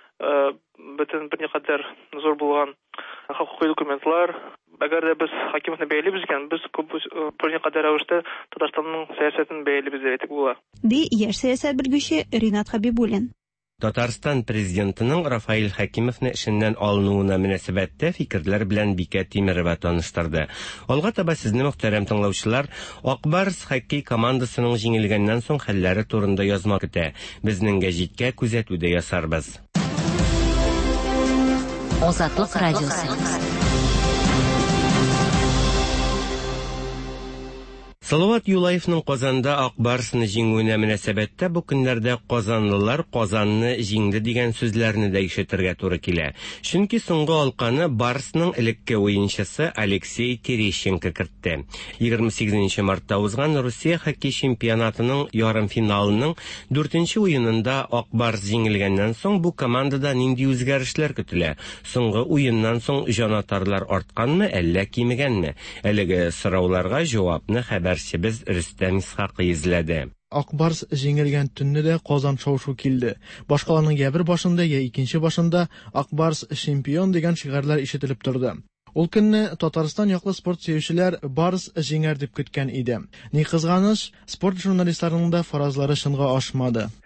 бөтен берникадәр зур булган хокукый документлар. Әгәр дә без Хакимовны бәйлибез икән, без күп берникадәр рәвештә Татарстанның сәясәтен бәйлибез дип әйтик була. Ди яшь сәясәт белгече Ринат Хабибуллин. Татарстан президентының Рафаэль Хакимовны эшеннән алынуына мөнәсәбәттә фикерләр белән Бикә Тимерова таныштырды. Алга таба сезне мөхтәрәм тыңлаучылар, Акбарс хоккей командасының җиңелгәннән соң хәлләре турында язма көтә. Безнең гәҗиткә күзәтүдә ясарбыз. Азатлык радиосы. Салават Юлаевның Казанда Акбарсны җиңүенә мөнәсәбәттә бу көннәрдә казанлылар Казанны җиңде дигән сүзләрне дә ишетергә туры килә. Чөнки соңгы алканы Барсның элекке уенчысы Алексей Терещенко кертте. 28 мартта узган Русия хоккей чемпионатының ярымфиналының 4нче уенында Акбарс җиңелгәннән соң бу командада нинди үзгәрешләр көтелә? Соңгы уеннан соң җанатарлар артканмы, әллә кимегәнме? Әлеге сорауларга җавапны хәбәрчебез Рөстәм Исхакый изләде. Акбарс җиңелгән төнне дә Казан шау-шу килде. Башкаларның я бер башында, я икенче башында Акбарс чемпион дигән шигарлар ишетелеп торды. Ул көнне Татарстан яклы спорт сөючеләр Барс җиңәр дип көткән иде. Ни кызганыч, спорт журналистларының да фаразлары шынга ашмады.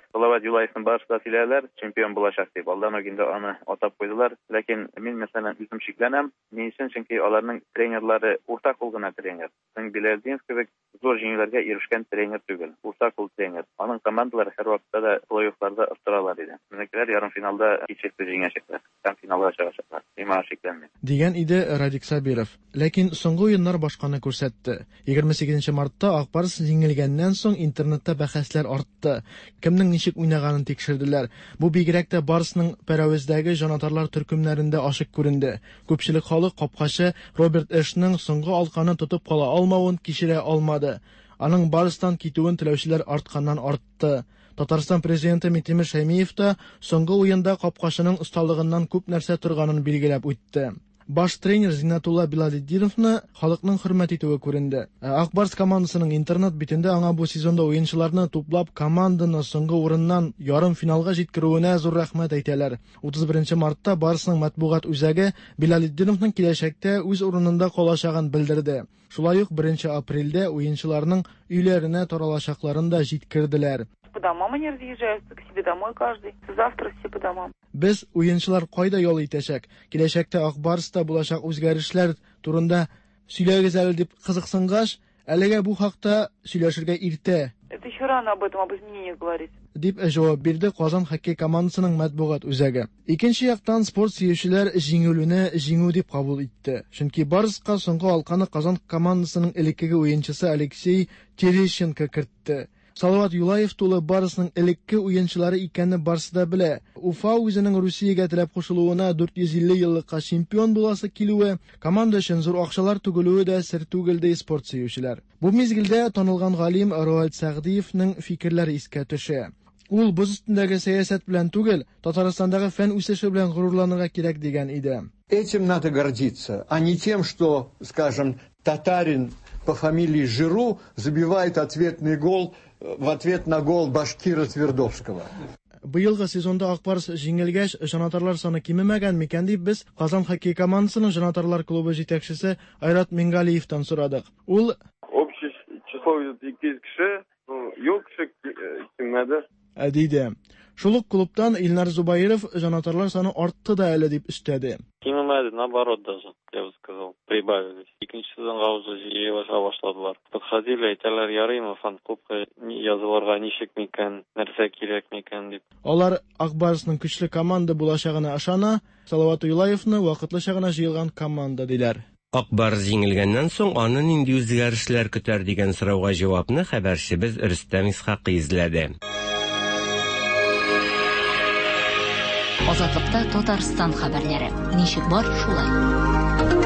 Салават Юлаевның барышта сөйләделәр, чемпион булачак дип. Алдан генә аны атап куйдылар. Ләкин мин мәсәлән үзем шикләнәм. Ни өчен? Чөнки аларның тренерлары уртак булган тренер. Билалдинов кебек зур җиңүләргә ирешкән тренер түгел. Уртак ул тренер. Аның командалары һәр вакытта да плей-оффларда оттыралар иде. Безнекеләр ярым финалда кичекте җиңәчәкләр. Һәм финалга чыгачаклар. Миңа шикләнмим. Дигән иде Радик Сабиров. Ләкин соңгы уеннар башканы күрсәтте. 28 мартта Акбарс җиңелгәннән соң интернетта бәхәсләр артты. Кемнең ничек уйнаганын тикшерделәр. Бу бигрәк тә Барсның Пәрәвездәге җанатарлар төркемнәрендә ашык күренде. Күпчелек халык капкачы Роберт Эшның соңгы алканы тотып кала алмавын кичерә алмады. Аның Барстан китүен теләүчеләр артканнан артты. Татарстан президенты Минтимер Шәймиев та соңгы уенда капкачының осталыгыннан күп нәрсә торганын билгеләп үтте. Баш тренер Зиннатулла Билалетдиновны халыкның хөрмәт итүе күренде. Акбарс командасының интернет битендә аңа бу сезонда уенчыларны туплап команданы соңгы урыннан ярым финалга җиткерүенә зур рәхмәт әйтәләр. 31 мартта Барсның матбугат үзәге Билалетдиновның киләчәктә үз урынында калачагын белдерде. Шулай ук 1 апрельдә уенчыларның өйләренә таралачакларын да җиткерделәр. По домам они разъезжаются, к себе домой каждый. Завтра все по домам. Без уенчылар кайда ял итәчәк? Киләчәктә Акбарста булачак үзгәрешләр турында сөйләгез әле дип кызыксынгаш, әлегә бу хакта сөйләшергә иртә. Это еще рано об этом, об изменениях говорить. Дип җавап бирде Казан хоккей командасының матбугат үзәге. Икенче яктан спорт сөючеләр җиңүленә җиңү дип кабул итте. Чөнки Барска соңгы алканы Казан командасының элеккеге уенчысы Алексей Терещенко кертте. Салават Юлаев тулы Барысның элекке уенчылары икәнне барысы да белә. Уфа үзенең Русиягә теләп кушылуына 450 еллыкка чемпион буласы килүе, команда өчен зур акчалар түгелүе дә сер түгел ди спорт сөючеләр. Бу мизгелдә танылган галим Роальд Сәгъдиевның фикерләре искә төшә. Ул боз өстендәге сәясәт белән түгел, Татарстандагы фән үсеше белән горурланырга кирәк дигән иде. Этим надо гордиться, а не тем, что, скажем, татарин по фамилии Жиру забивает ответный гол в ответ на гол Башкира Твердовского. Быелгы сезонда Акбарс җиңелгәч, җанатарлар саны кимемәгән микән дип без Казан хоккей командасының җанатарлар клубы җитәкчесе Айрат Мингалиевтан сорадык. Ул общее число 200 кеше, юк кеше кимәде. Диде. Шул ук клубтан Илнар Зубаиров җанатарлар саны артты да әле дип өстәде. Кимемәде, наоборот даже, я бы сказал, прибавились. Икенче сезонга уже җыелыша башладылар. Подходили, әйтәләр, ярыймы фан-клубка язылырга ничек микән, нәрсә кирәк микән дип. Алар Акбарсның көчле команда булачагына ышана, Салават Юлаевны вакытлыча гына җыелган команда диләр. Акбарс җиңелгәннән соң аны нинди үзгәрешләр көтәр дигән сорауга җавапны хәбәрчебез Рөстәм Исхакый изләде. Азатлыкта Татарстан хәбәрләре. Ничек бар шулай.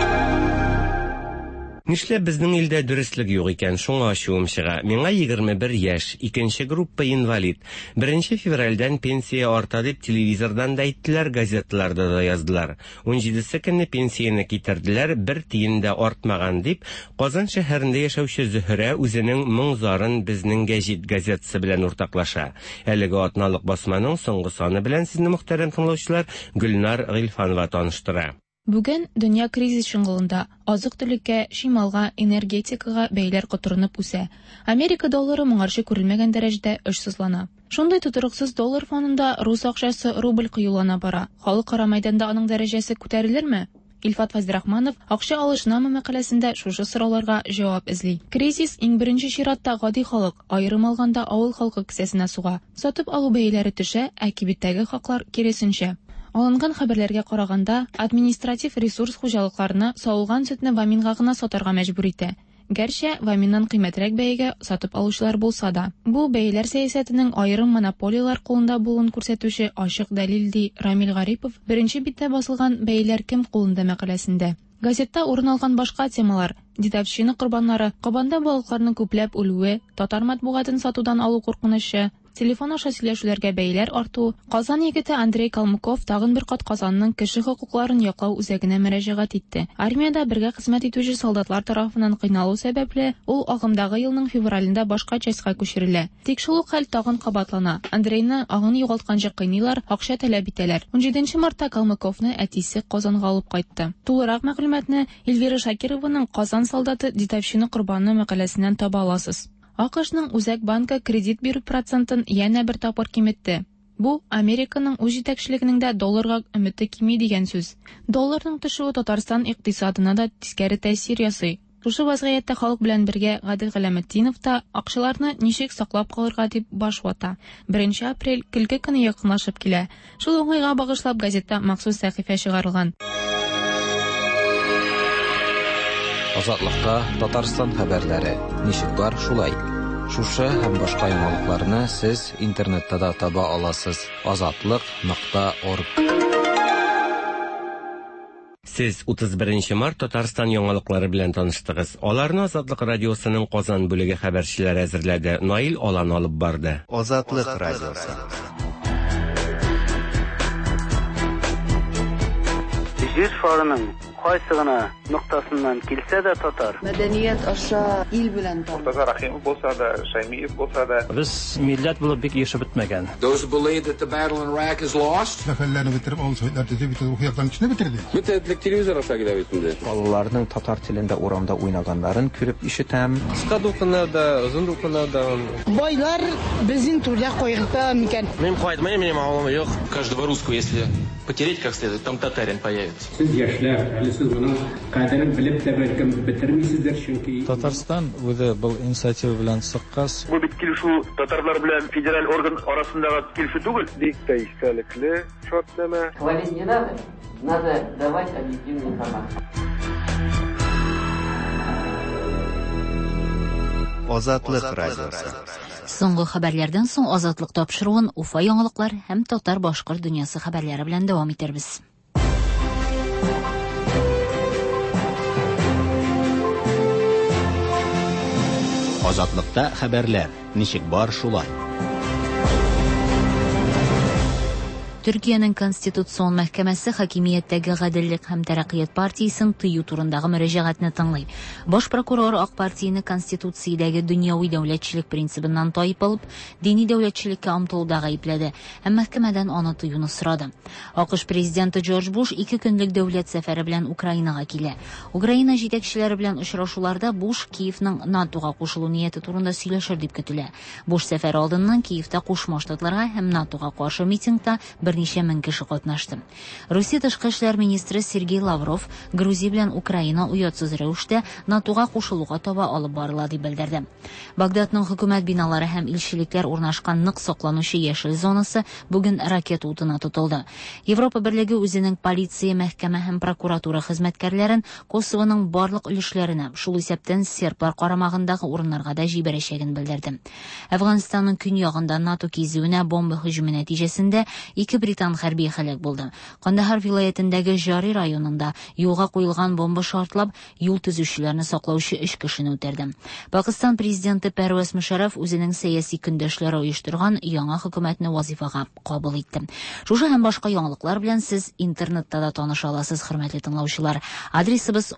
Нишләп безнең илдә дөрестлек юк икән, шуңа ачуым чыга. Миңа 21 яшь, икенче группа инвалид. 1 февральдән пенсия арта дип телевизордан да әйттеләр, газеталарда да яздылар. 17 көнне пенсияне китерделәр, 1 тиен дә артмаган дип, Казан шәһәрендә яшәүче Зөһрә үзенең моңзарын безнең гәҗит газетасы белән уртаклаша. Әлеге атналык басманың соңгы саны белән сезне мөхтәрәм тыңлаучылар Гөлнар Гыйльфанова таныштыра. Бүген дөнья кризис шыңгылында азык-төлеккә, шималга, энергетикага бәйләр котырынып үсә. Америка доллары моңарчы күрелмәгән дәрәҗәдә очсызлана. Шундай тутырыксыз доллар фонында рус акчасы рубль кыюлана бара. Халыкара мәйданда аның дәрәҗәсе күтәрелерме? Илфат Фазрахманов акча алышнамы мәкаләсендә шушы сорауларга җавап эзли. Кризис иң беренче чиратта гади халык, аерым алганда авыл халкы кесәсенә суга. Сатып алу бәяләре төшә, ә кибеттәге хаклар киресенчә. Алынган хәбәрләргә караганда, административ ресурс хуҗалыкларны савылган сөтне ваминга гына сатарга мәҗбүр итә. Гәрчә ваминнан кыйммәтрәк бәягә сатып алучылар булса да. Бу бәяләр сәясәтенең аерым монополиялар кулында булуын күрсәтүче ачык дәлил ди Рамил Гарипов беренче биттә басылган бәяләр кем кулында мәкаләсендә. Газетта урын алган башка темалар: дедовщина корбаннары, кабанда балыкларның күпләп үлүе, татар матбугатын сатудан алу куркынычы, телефон аша сөйләшүләргә бәяләр арту, Казан егете Андрей Калмыков тагын бер кат Казанның кеше хокукларын яклау үзәгенә мөрәҗәгать итте. Армиядә бергә хезмәт итүче солдатлар тарафыннан кыйналу сәбәпле ул агымдагы елның февралендә башка частька күчерелә. Тик шул ук хәл тагын кабатлана. Андрейны агын югалтканчы кыйнылар, акча таләп итәләр. 17 мартта Калмыковны әтисе Казанга алып кайтты. Тулырак мәгълүматны Эльвира Шакированың Казан солдаты дедовщина корбаны мәкаләсеннән таба аласыз. АКШның Үзәк банкы кредит бирү процентын yana bir тапкыр киметте. Бу Американың үз җитәкчелегенең дә долларга өмете кими дигән сүз. Долларның төшүе Татарстан икътисадына да тискәре тәэсир ясый. Шушы вазгыятьтә халык белән бергә Гадел Галәметдинов та акчаларны ничек саклап калырга дип баш вата. 1 апрель көлке көне якынлашып килә. Шул уңайга багышлап газетта махсус сәхифә чыгарылган. Азатлыкта Татарстан хәбәрләре. Ничек бар шулай. Шушы һәм башка яңалыкларны сез интернетта да таба аласыз. Azatlык.org. Сез 31 март Татарстан яңалыклары белән таныштыгыз. Аларны Азатлык радиосының Казан бүлеге хәбәрчеләре әзерләде. Наил Алан алып барды. Азатлык радиосы. Җир шарының кайсыгына нуктасыннан килсә дә татар. Мәдәният аша ил белән тан. Муртаза Рахимов булса да, Шаймиев булса да. Без милләт булып бик яшәп бетмәгән. Those who believe that the battle in Iraq is lost. Сәфәрләрне битереп, ул сөйләрде битеп, уяктан кичне битерде. Мөтәәтлек телевизор аша килә бит инде. Балаларның татар телендә урамда уйнаганнарын күреп ишетәм. Кыска дукыннарда, узын дукыннарда. Байлар безнең түрдә кайгырта микән? Мин кайтмыйм, минем авылым юк. Каждого русского, если потереть как следует, там татарин появится. Сез яшьләр, сез моның кадерен белеп тә бәлкем бетермисездер, чөнки Татарстан үзе бу инициатива белән сыккас. Бу бит килешү татарлар белән федераль орган арасындагы килешү түгел. Бик тә истәлекле шартлама. Хвалить не надо. Надо давать объективную информацию. Азатлык радиосы. Соңгы хәбәрләрдән соң Азатлык тапшыруын Уфа яңалыклар һәм татар-башкорт дөньясы хәбәрләре белән дәвам итәрбез. Азатлыкта хәбәрләр. Ничек бар шулай. Төркиянең Конституцион мәхкәмәсе хакимияттәге Гаделлек һәм Тәрәккыят партиясен тыю турындагы мөрәҗәгатьне тыңлый. Баш прокурор ак партияне Конституциядәге дөньяви дәүләтчелек принцибыннан таеп алып, дини дәүләтчелеккә омтылуда гаепләде һәм мәхкәмәдән аны тыюны сорады. АКШ президенты Джордж Буш 2 көнлек дәүләт сәфәре белән Украинага килә. Украина җитәкчеләре белән очрашуларда Буш Киевның НАТОга кушылу нияте турында сөйләшер дип көтелә. Буш сәфәре алдыннан Киевта Кушма Штатларга һәм НАТОга каршы митингта берничә мең кеше катнашты. Русия тышкы эшләр министры Сергей Лавров Грузия белән Украина уятсыз рәвештә НАТОга кушылуга таба алып барыла дип белдерде. Багдадның хөкүмәт биналары һәм илчелекләр урнашкан нык сакланучы яшел зонасы бүген ракета утына тотылды. Европа берлеге үзенең полиция, мәхкәмә һәм прокуратура хезмәткәрләрен Косовоның барлык өлешләренә, шул исәптән серблар карамагындагы урыннарга да җибәрәчәген белдерде. Әфганстанның көньягында НАТО кизүенә бомба һөҗүме нәтиҗәсендә 2 британ хәрби һәлак булды. Кандахар вилаятендәге Жари районында юлга куелган бомба шартлап, юл төзүчеләрне саклаучы 3 кешене үтерде. Пакистан президенты Первез Мушарраф үзенең сәяси көндәшләре оештырган яңа хөкүмәтне вазифага кабул итте. Шушы һәм башка яңалыклар белән сез интернетта да таныша аласыз, хөрмәтле тыңлаучылар. Адресыбыз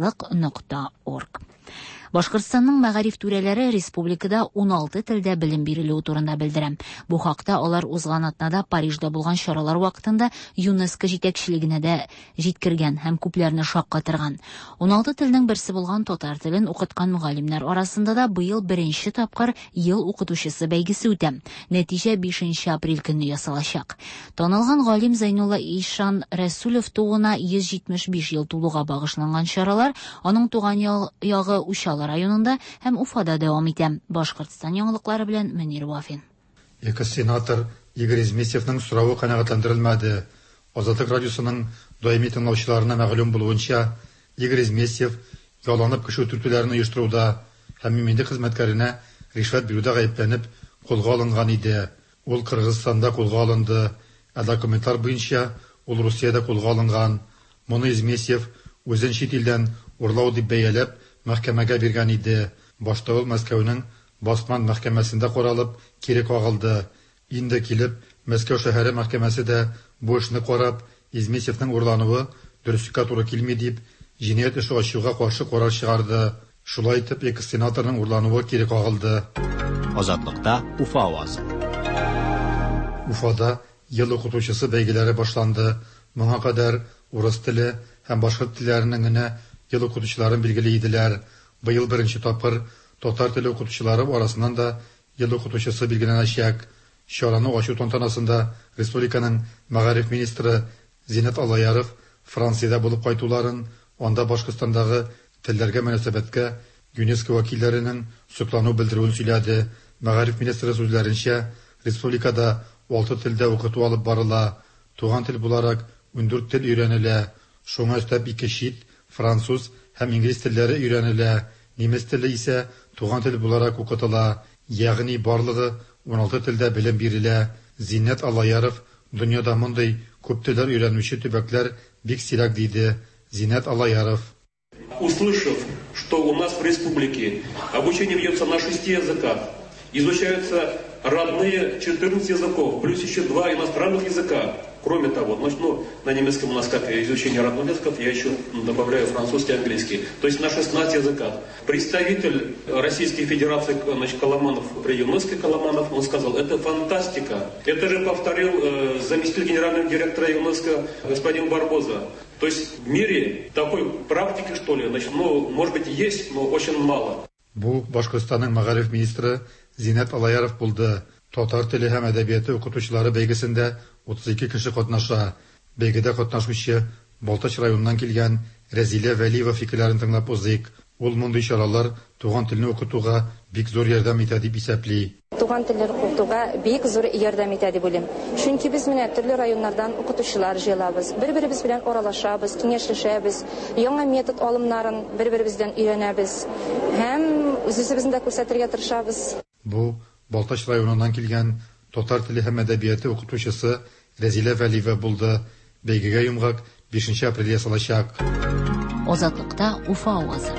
azatlyk.org. Башкортстанның мәгариф түрәләре республикада 16 телдә белем бирелү турында белдерә. Бу хакта алар узган атнада Парижда булган чаралар вакытында ЮНЕСКО җитәкчелегенә дә җиткергән һәм күпләрне шаккатырган. 16 телнең берсе булган татар телен укыткан мугалимнәр арасында да быел беренче тапкыр ел укытучысы бәйгесе үтә. Нәтиҗә 5 апрель көнне ясалачак. Танылган галим Зайнулла Ишан Рәсүлев тугына 175 ел тулуга багышланган чаралар аның туган ягы Ушал районында һәм Уфада дәвам итә. Башкортстан яңалыклары белән Мөнир Вафин. Екі сенатор Игорь Изместьевның сорауы канәгатьләндерелмәде. Азатлык радиосының даими тыңлаучыларына мәгълүм булуынча, Игорь Изместьев яланып кеше үтүләрен оештыруда һәм милли хезмәткәренә ришвәт бирүдә гаепләнеп кулга алынган иде. Ул Кыргызстанда кулга алынды. Документлар буенча ул Русиядә кулга алынган. Моны Изместьев үзен чит илдән урлау дип бәяләп мәхкәмәгә биргән иде. Башта ул Мәскәүнең Басман мәхкәмәсендә каралып, кире кагылды. Инде килеп, Мәскәү шәһәре мәхкәмәсе дә бу эшне карап, Изместьевның урлануы дөреслеккә туры килми дип, җинаять эше ачуга каршы карар чыгарды. Шулай итеп, екі сенаторның урлануы кире кагылды. Азатлыкта Уфа авазы. Уфада ел укытучысы бәйгеләре башланды. Моңа кадәр урыс теле һәм башка телләрнең генә ел укытучыларын билгеле иделәр. Быел беренче тапкыр татар теле укытучылары арасыннан да ел укытучысы билгеләнәчәк. Чараны ачу тантанасында республиканың мәгариф министры Зиннәт Алаяров Франциядә булып кайтуларын, анда Башкортстандагы телләргә мөнәсәбәткә ЮНЕСКО вәкилләренең соклану белдерүен сөйләде. Мәгариф министры сүзләренчә, республикада 6 телдә укыту алып барыла. Туган тел буларак 14 тел өйрәнелә. Шуңа өстәп 2 чит, француз һәм инглиз телләре өйрәнелә. Немец теле исә туган тел буларак укытыла. Ягъни барлыгы 16 телдә белем бирелә. Зиннәт Алаяров дөньяда мондый күп телләр өйрәнүче төбәкләр бик сирәк диде. Зиннәт Алаяров. Услышав, что у нас в республике обучение ведется на 6 языках, изучаются родные 14 языков, плюс еще 2 иностранных языка. Кроме того, на немецком у нас как изучение родных языков, я еще добавляю французский и английский. То есть на 16 языках. Представитель Российской Федерации Коломанов при ЮНЕСКО Коломанов, он сказал, это фантастика. Это же повторил заместитель генерального директора ЮНЕСКо господин Барбоза. То есть в мире такой практики, что ли, может быть, есть, но очень мало. Бу Башкортстанның мәгариф министры Зиннәт Алаяров булды. Татар теле һәм әдәбияты укытучылары бәйгесендә 32 кеше катнаша. Бәйгедә катнашучы Балтач районыннан килгән Рәзилә Вәлиева фикерләрен тыңлап узыйк. Ул мондый чаралар туган телне укытуга бик зур ярдәм итә дип исәпли. Туган телне укытуга бик зур ярдәм итә дип уйлыйм. Чөнки без менә төрле районнардан укытучылар җыелабыз. Бер-беребез белән аралашабыз, киңәшләшәбез, яңа метод алымнарын бер-беребездән өйрәнәбез һәм үзебезне дә күрсәтергә тырышабыз. Бу Балтач районыннан килгән татар теле һәм әдәбияты укытучысы Рәзилә Вәлиева булды. Бәйгегә йомгак 5 апрель ясалачак. Азатлыкта Уфа авазы.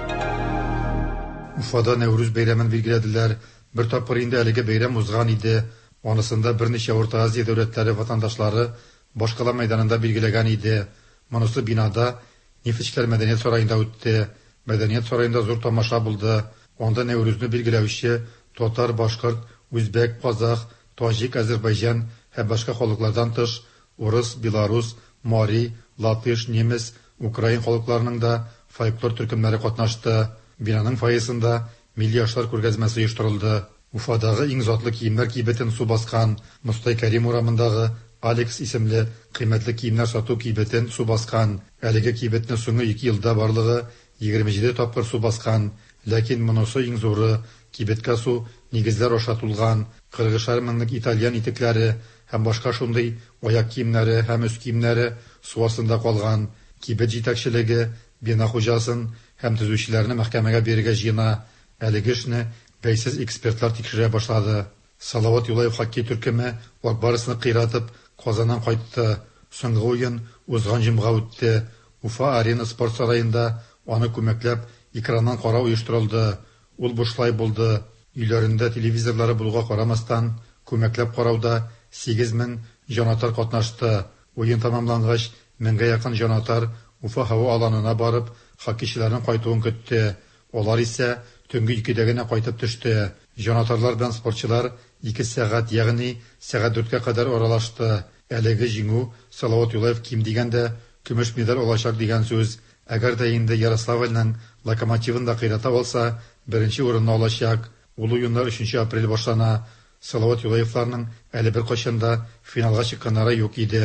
Уфада Нәүрүз бәйрәмен билгеләделәр. Бер тапкыр инде әлеге бәйрәм узган иде. Анысында берничә Орта Азия дәүләтләре ватандашлары башкала мәйданында билгеләгән иде. Монысы бинада Нефтьчеләр мәдәният сараенда үтте. Мәдәният сараенда зур тамаша булды. Анда Нәүрүзне билгеләүче татар, башкорт, үзбәк, казах, таҗик, Азәрбайҗан һәм башка халыклардан тыш урыс, белорус, мари, латыш, немец, украин халыкларының да фольклор төркемнәре катнашты. Бинаның фойесында милли ашлар күргәзмәсе оештырылды. Уфадагы иң затлы киемнәр кибетен су баскан. Мостай Кәрим урамындагы Алекс исемле кыйммәтле киемнәр сату кибетен су баскан. Әлеге кибетне соңгы 2 елда барлыгы 27 тапкыр су баскан. Ләкин монысы иң зуры. Кибеткә су нигезләр ашатылган. 40 меңлек итальян итекләре һәм башка шундый аяк киемнәре һәм үз киемнәре су астында калган. Кибет җитәкчелеге бина хуҗасын һәм төзүчеләрне мәхкәмәгә бирергә җыена. Әлеге эшне бәйсез экспертлар тикшерә башлады. Салават Юлаев хоккей төркеме Акбарысны кыйратып Казаннан кайтты. Соңгы уен узган җомга үтте. Уфа Арена спорт сараенда аны күмәкләп экраннан карау оештырылды. Ул бушлай булды. Өйләрендә телевизорлары булуга карамастан, күмәкләп карауда 8000 җанатар катнашты. Уен тамамлангач, 1000гә якын җанатар Уфа һава аланына барып, хоккейчыларның кайтуын көтте. Алар исә төнге 2дә генә кайтып төште. Җанатарлар белән спортчылар 2 сәгать, ягъни сәгать 4кә кадәр аралашты. Әлеге җиңү Салават Юлаев ким дигәндә көмеш медаль алачак дигән сүз. Әгәр дә инде Ярославльнең Локомотивын да кыйрата алса, беренче урынны алачак. Ул уеннар 3 апрель башлана. Салават Юлаевларның әле бер качанда финалга чыкканнары юк иде.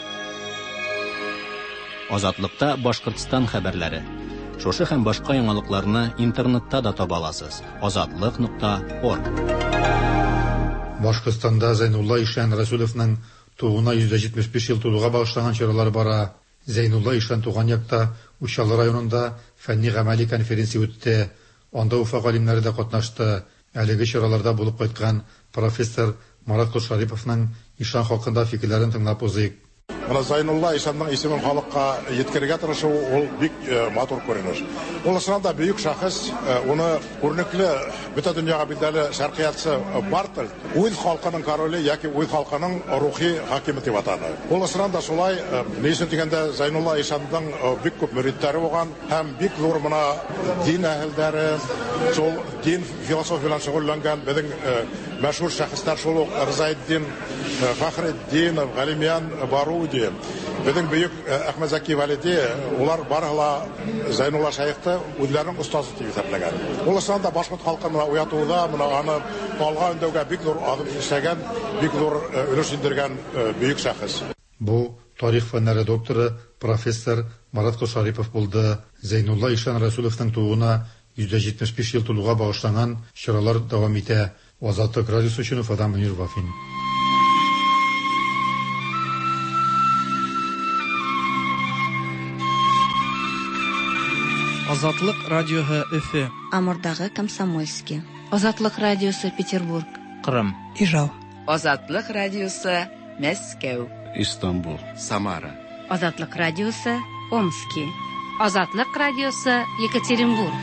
Азатлыкта Башкортстан хәбәрләре. Шушы һәм башка яңалыкларны интернетта да таба аласыз. Azatlyk.org. Башкортстанда Зайнулла Ишан Расуловның тугына 175 ел тулуга багышланган чаралар бара. Зайнулла Ишан туган якта Ушалы районында фәнни-гамәли конференция үтте. Анда Уфа галимнәре дә катнашты. Әлеге чараларда булып кайткан профессор Марат Кошариповның Ишан хакында фикерләрен тыңлап узыйк. Зайнулла Ишанның исемен халыкка yetkirgә тырышу ул бик матур күренеш. Ул сынада бөек шәхес, уны күренекле бөтен дөньяга билгеле шәркыятсы Бартель, Уйд халкының короле яки Уйд халкының рухи хакимы дип атана. Ул сынада шулай нисен дигәндә Зайнулла Ишанның бик күп мөритләре булган һәм бик зур мына дин әһелләре, шул дин философия белән шөгыльләнгән безнең мәшһүр шәхестәр шул ук Ризаетдин Фахретдинов, Галимян Баруди, безнең бөек Әхмәт Зәки Валиди, улар барыла Зайнулла шәйхте үзләренең остазы дип исәпләгән. Ул да башкорт халкын уятуда, аны алга өндәүгә бик зур адым эшләгән, бик зур өлеш индергән бөек шәхес. Бу тарих фәннәре докторы профессор Марат Кошарипов булды. Зайнулла Ишан Расуловның тууына 175 ел тулуга багышланган чаралар дәвам итә. Азаттык радиосы өчен Уфадан Мөнир Вафин. Азатлык радиоһы Өфе. Амурдагы Комсомольский. Азатлык радиосы Петербург. Кырым. Ижау. Азатлык радиосы Мәскәү. Истанбул. Самара. Азатлык радиосы Омский. Азатлык радиосы Екатеринбург.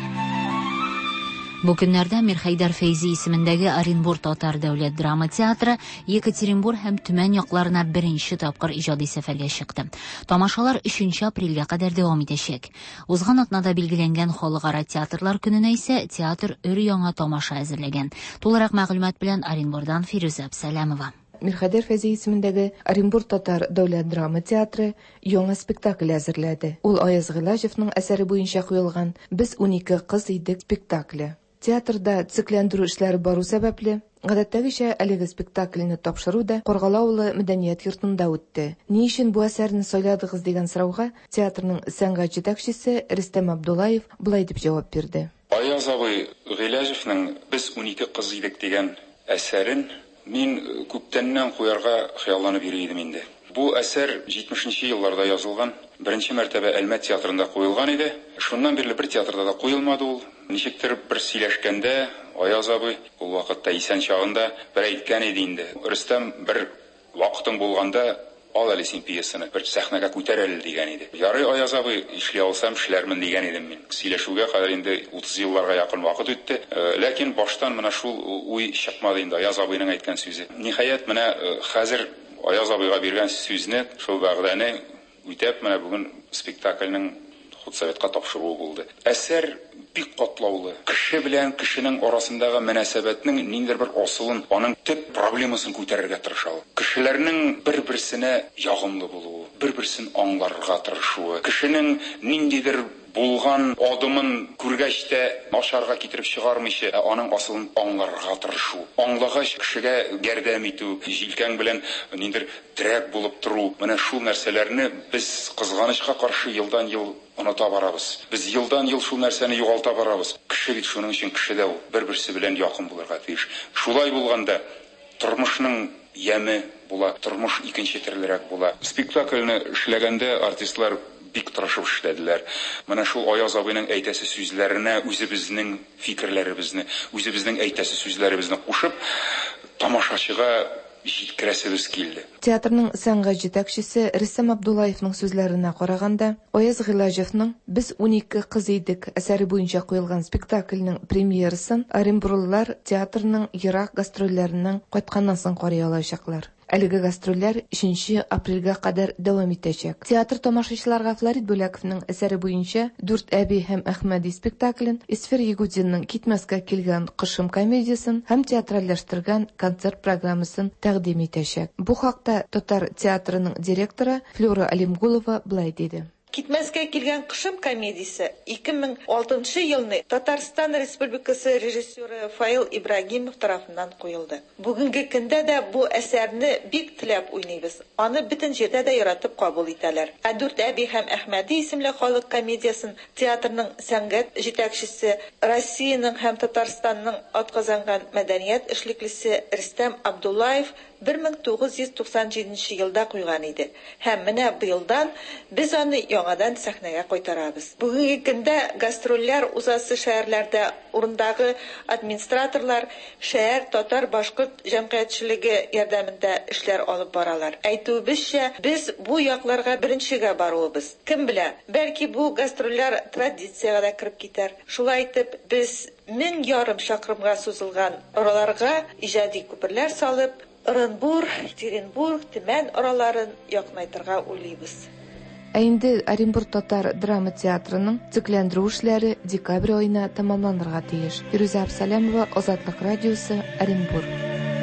Бу көннәрдә Мирхәйдәр Фәйзи исемендәге Оренбург татар дәүләт драма театры Екатеринбург һәм Төмән якларына беренче тапкыр иҗади сәфәргә чыкты. Тамашалар 3 апрельгә кадәр дәвам итәчәк. Узган атнада билгеләнгән халыкара театрлар көненә исә театр өр-яңа тамаша әзерләгән. Тулырак мәгълүмат белән Оренбургдан Фирүзә Сәләмова. Мирхәйдәр Фәйзи исемендәге Оренбург татар дәүләт драма театры яңа спектакль әзерләде. Ул Аяз Гыйлаҗевның әсәре буенча куелган «Без 12 кыз идек» спектакле. Театрда цикләндерү эшләре бару сәбәпле, гадәттәгечә әлеге спектакльне тапшыру да Каргалаулы мәдәният йортында үтте. Ни өчен бу әсәрне сайладыгыз дигән сорауга театрның сәнгать җитәкчесе Рөстәм Абдуллаев булай дип җавап бирде. Аяз Гыйлаҗевның «Без 12 кыз идек» дигән әсәрен мин күптәннән куярга хыялланып йөри идем инде. Бу әсәр 70нче елларда язылган, беренче мәртәбә Әлмәт театрында куелган иде. Шуннан бирле бер театрда да куелмады ул. Ничектер бер сөйләшкәндә Аяз абый ул вакытта исән чагында бер әйткән иде инде. Рөстәм бер вакытың булганда ал әле син пьесаны бер сәхнәгә күтәр әле дигән иде. Ярый Аяз абый эшли алсам эшләрмен дигән идем мин. Сөйләшүгә кадәр инде 30 елларга якын вакыт үтте. Ләкин баштан менә шул уй чыкмады инде Аяз абыйның әйткән сүзе. Ниһаять менә хәзер Аяз абыйга биргән сүзне, шул вәгъдәне үтәп менә бүген спектакльнең худсоветка тапшыруы булды. Әсәр бик катлаулы. Кеше белән кешенең арасындагы мөнәсәбәтнең ниндидер бер асылын, аның төп проблемасын күтәрергә тырыша. Кешеләрнең бер-берсенә ягымлы булуы, бер-берсен аңларга тырышуы, кешенең ниндидер булган адымын күргәч тә ашарга китереп чыгармыйча, аның асылын аңларга тырышу. Аңлагач кешегә ярдәм итү, җилкәң белән ниндидер терәк булып тору. Менә шул нәрсәләрне без кызганычка каршы елдан-ел оныта барабыз. Без елдан-ел шул нәрсәне югалта барабыз. Кеше бит шуның өчен кеше дә ул, бер-берсе белән якын булырга тиеш. Шулай булганда тормышның яме була, тормыш икенче төрлерәк була. Спектакльне эшләгәндә артистлар бик тырышып эшләделәр. Менә шул Аяз абыйның әйтәсе сүзләренә үзебезнең фикерләребезне, үзебезнең әйтәсе сүзләребезне кушып, тамашачыга җиткерәсебез килде. Театрның сәнгать җитәкчесе Рөстәм Абдуллаевның сүзләренә караганда, Аяз Гыйлаҗевның «Без 12 кыз идек» әсәре буенча куелган спектакльнең премьерасын Оренбурлылар театрның ерак гастрольләреннән кайтканнан соң карый алачаклар. Әлеге гастрольләр 3 апрельгә кадәр дәвам итәчәк. Театр тамашачыларга Флорид Бүләковның әсәре буенча «Дүрт әби һәм Әхмәди» спектаклен, Исфир Ягудинның «Китмәскә килгән кышым» комедиясын һәм театральләштергән концерт программасын тәкъдим итәчәк. Бу хакта Татар театрының директоры Флора Алимгулова булай диде. Китмәскә килгән кышым комедиясе 2006 елны Татарстан Республикасы режиссеры Фаил Ибрагимов тарафыннан куелды. Бүгенге көндә дә бу әсәрне бик теләп уйныйбыз. Аны бөтен җирдә дә яратып кабул итәләр. Дүрт әби һәм Әхмәди исемле халык комедиясын театрның сәнгать җитәкчесе, Россиянең һәм Татарстанның атказанган мәдәният эшлеклесе Рөстәм Абдуллаев 1997 елда куйган иде. Һәм менә быелдан без аны яңадан сәхнәгә кайтарабыз. Бүгенге көндә гастрольләр узасы шәһәрләрдә урындагы администраторлар шәһәр татар-башкорт җәмгыятьчелеге ярдәмендә эшләр алып баралар. Әйтүебезчә, без бу якларга беренчегә баруыбыз. Кем белә, бәлки бу гастрольләр традициягә дә кирип китәр. Шулай итеп, без 1000 чакрымга сузылган араларга иҗади күперләр салып, Оренбур, Екатеринбург, Төмән араларын якынайтырга уйлыйбыз. Инде Оренбург татар драма театрының цикләндерү эшләре декабрь аена тәмамланырга тиеш. Фирүзә Сәләмова, Азатлык радиосы, Оренбург.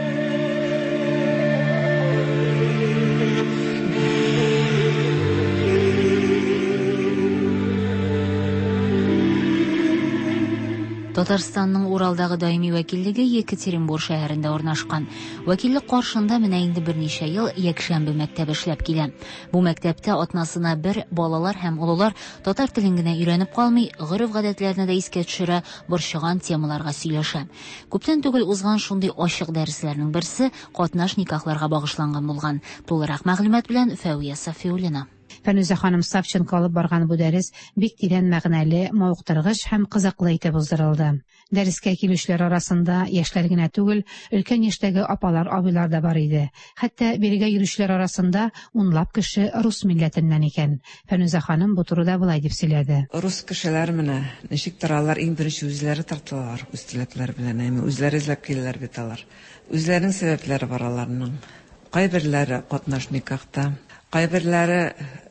Татарстанның Уралдагы даими вәкиллеге Екатеринбург шәһәрендә урнашкан. Вәкиллек каршында менә инде берничә ел якшәмбе мәктәбе эшләп килә. Бу мәктәптә атнасына бер балалар һәм олылар татар телен генә өйрәнеп калмый, гореф-гадәтләрне дә искә төшерә, борчыган темаларга сөйләшә. Күптән түгел узган шундый ачык дәресләрнең берсе катнаш никахларга багышланган булган. Тулырак мәгълүмат белән Фәвия Сафиуллина. Фәнүзә ханым Савченко алып барган бу дәрес бик тирән мәгънәле, мавыктыргыч һәм кызыклы итеп уздырылды. Дәрескә килүчеләр арасында яшьләр генә түгел, өлкән яшьтәге апалар, абыйлар да бар иде. Хәтта бирегә йөрүчеләр арасында унлап кеше рус милләтеннән икән. Фәнүзә ханым бу турыда булай дип сөйләде. Рус кешеләр менә ничек торалар, иң беренче үзләре тартылалар, үз теләкләре белән, үзләре эзләп киләләр бит алар. Үзләренең сәбәпләре бар аларның. Кайберләре катнаш никахта, кайберләре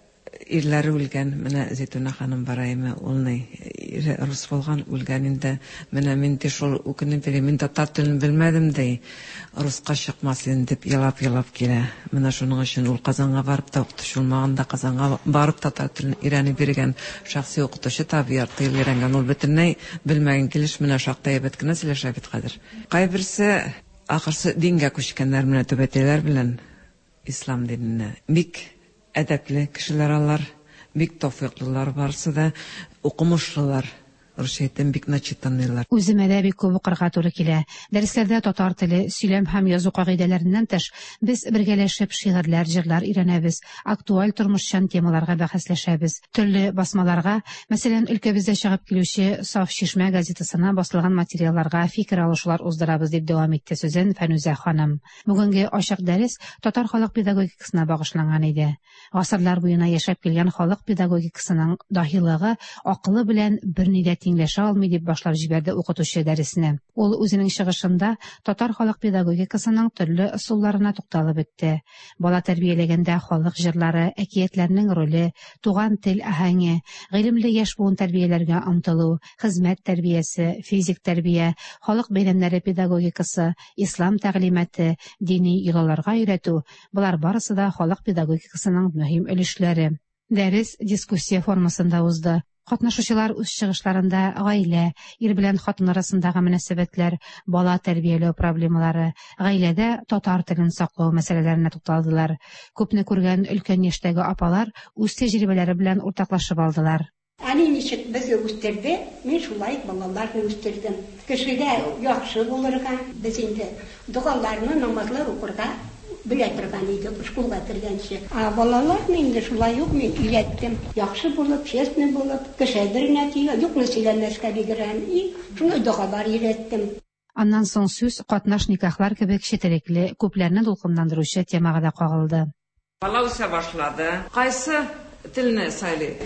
ирләре үлгән, менә Зәйтүнә ханым барайымы, ул рус булган, үлгән инде. Менә мин шул үкенеп бирәм, мин татар телен белмәдем ди. Руска чыкмас инде дип елап килә. Менә шуның өчен ул Казанга барып та укытучы булмаганда Казанга барып татар телен өйрәнеп биргән шәхси укытучы табигать тел өйрәнгән. Ул бөтенләй белмәгән килеш менә шактый әйбәт кенә сөйләшә бит хәзер. Кайберсе ахырсы дингә күчкәннәр менә түбәтәләр белән ислам диненә. Бик әдәпле кешеләр алар, бик тауфыйклылар, барысы да укымышлылар. Русчадан бик начитаннылар. Үземә дә бик күп укырга туры килә. Дәресләрдә татар теле, сөйләм һәм язу кагыйдәләреннән тыш, без бергәләшеп шигырьләр, җырлар өйрәнәбез, актуаль тормышчан темаларга бәхәсләшәбез. Төрле басмаларга, мәсәлән, өлкәбездә чыгып килүче Саф Чишмә газетасына басылган материалларга фикер алышулар уздырабыз дип дәвам итте сүзен Фәнүзә ханым. Бүгенге ачык дәрес татар халык педагогикасына багышланган иде. Гасырлар буена яшәп килгән халык педагогикасының даһилыгы, акылы белән берни дә тиңләшә алмый дип башлап җибәрде укытучы дәресне. Ул үзенең чыгышында татар халык педагогикасының төрле ысулларына тукталып үтте. Бала тәрбияләгәндә халык җырлары, әкиятләрнең роле, туган тел аһәңе, гыйлемле яшь буын тәрбияләргә омтылу, хезмәт тәрбиясе, физик тәрбия, халык бәйрәмнәре педагогикасы, ислам тәгълиматы, дини йолаларга өйрәтү — булар барысы да халык педагогикасының мөһим өлешләре. Дәрес дискуссия формасында узды. Катнашучылар үз чыгышларында гаилә, ир белән хатын арасындагы мөнәсәбәтләр, бала тәрбияләү проблемалары, гаиләдә татар телен саклау мәсьәләләренә тукталдылар. Күпне күргән өлкән яшьтәге апалар үз тәҗрибәләре белән уртаклашып алдылар. Әни ничек безгә үстерде, мин шулай балаларны үстердем. Кешегә яхшы булырга, без инде дугаларны, намазлар укырга белә торган идек, школга кергәнче. Балаларны инде шулай ук мин өйрәттем. Яхшы булып, честный булып, кешедерне тия, юкны сөйләмәскә бигрән, шуны дугалар өйрәттем. Аннан соң сүз катнаш никахлар кебек четерекле, күпләрне дулкынландыручы темага да кагылды. Бала үсә башлады. Кайсы телне сайлый?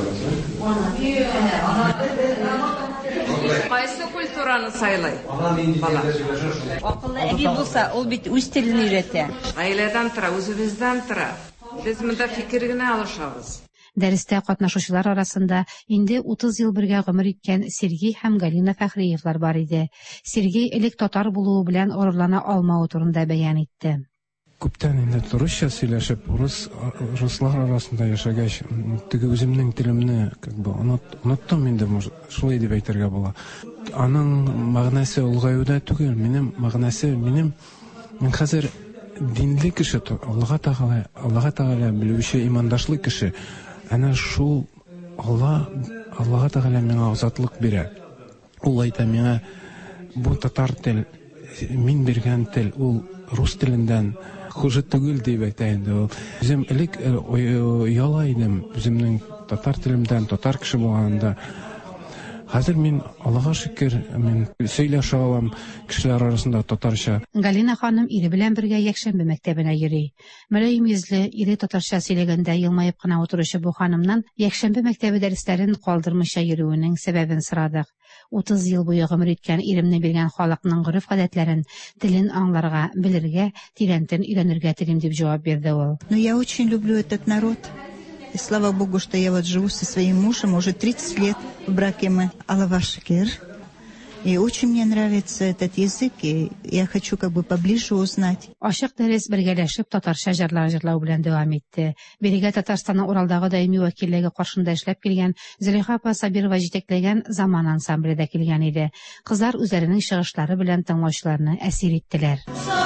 Кайсы культураны сайлый? Акыллы әби булса, ул бит үз телен өйрәтә. Гаиләдән тора, үзебездән тора. Без монда фикер генә алышабыз. Дәрестә катнашучылар арасында инде 30 ел бергә гомер иткән Сергей һәм Галина Фәхриевлар бар иде. Сергей элек татар булуы белән горурлана алмауы турында бәян итте. Күптән инде русча сөйләшеп, руслар арасында яшәгәч, теге үземнең телемне оныттым инде, шулай дип әйтергә була. Аның мәгънәсе улгаюда түгел, минем мәгънәсе, мин хәзер динле кеше, Аллаһка Тәгалә белүче, имандашлы кеше. Әнә шул Аллаһка Тәгалә миңа азатлык бирә. Ул әйтә миңа, бу татар тел, мин биргән тел, ул рус теленнән хуже түгел дип әйтә инде. Үзем элек яла идем, үземнең татар телемдән, татар кеше булганда. Хәзер мин, Аллаһка шөкер, мин сөйләшә алам кешеләр арасында татарча. Галина ханым ире белән бергә якшәмбе мәктәбенә йөри. Мөлаим йөзле, ире татарча сөйләгәндә елмаеп кына утыручы бу ханымнан якшәмбе мәктәбе дәресләрен калдырмыйча йөрүенең сәбәбен сорадык. 30 ел буе гомер иткән иремне биргән халыкның гореф-гадәтләрен, телен аңларга, белергә, тирәнтен өйрәнергә телим дип җавап бирде ул. Но я очень люблю этот народ. И слава Богу, что я вот живу со своим мужем уже 30 лет в браке мы. Аллах шукр. И очень мне нравится этот язык, и я хочу поближе узнать. Ашык дәрес бергәләшеп татарча җырлар җырлау белән дәвам итте. Бирегә Татарстанның Уралдагы даими вәкиллеге каршында эшләп килгән Зөләйха апа Сабирова җитәкләгән Заман ансамбле дә килгән иде. Кызлар үзләренең чыгышлары белән тыңлаучыларны әсир иттеләр.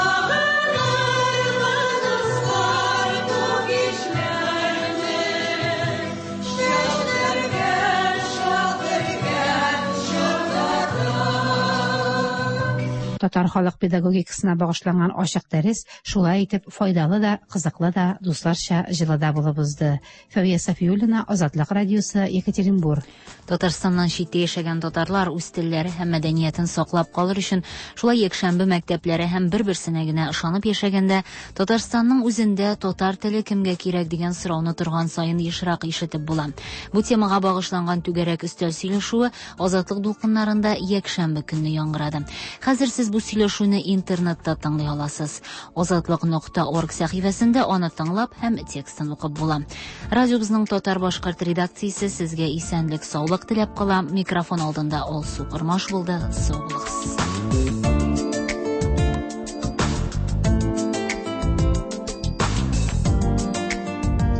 Татар халык педагогикасына багышланган ачык дәрес шулай итеп файдалы да, кызыклы да, дусларча җылы да булып узды. Фәвия Сафиуллина, Азатлык радиосы, Екатеринбург. Татарстаннан читтә яшәгән татарлар үз телләре һәм мәдәниятен саклап калыр өчен шулай якшәмбе мәктәпләре һәм бер-берсенә генә ышанып яшәгәндә Татарстанның үзендә татар теле кемгә кирәк дигән сорауны торган саен ешрак ишетеп була. Бу темага багышланган түгәрәк өстәл сөйләшүе Азатлык дулкыннарында якшәмбе көнне яңгырады. Хәзер сез бу сөйләшүне интернетта тыңлый аласыз. Азатлык.org сәхифәсендә аны тыңлап һәм текстын укып була. Радиобызның татар-башкорт редакциясе сезгә исәнлек, саулык теләп кала. Микрофон алдында Алсу Кырмаш булды. Сау булыгыз.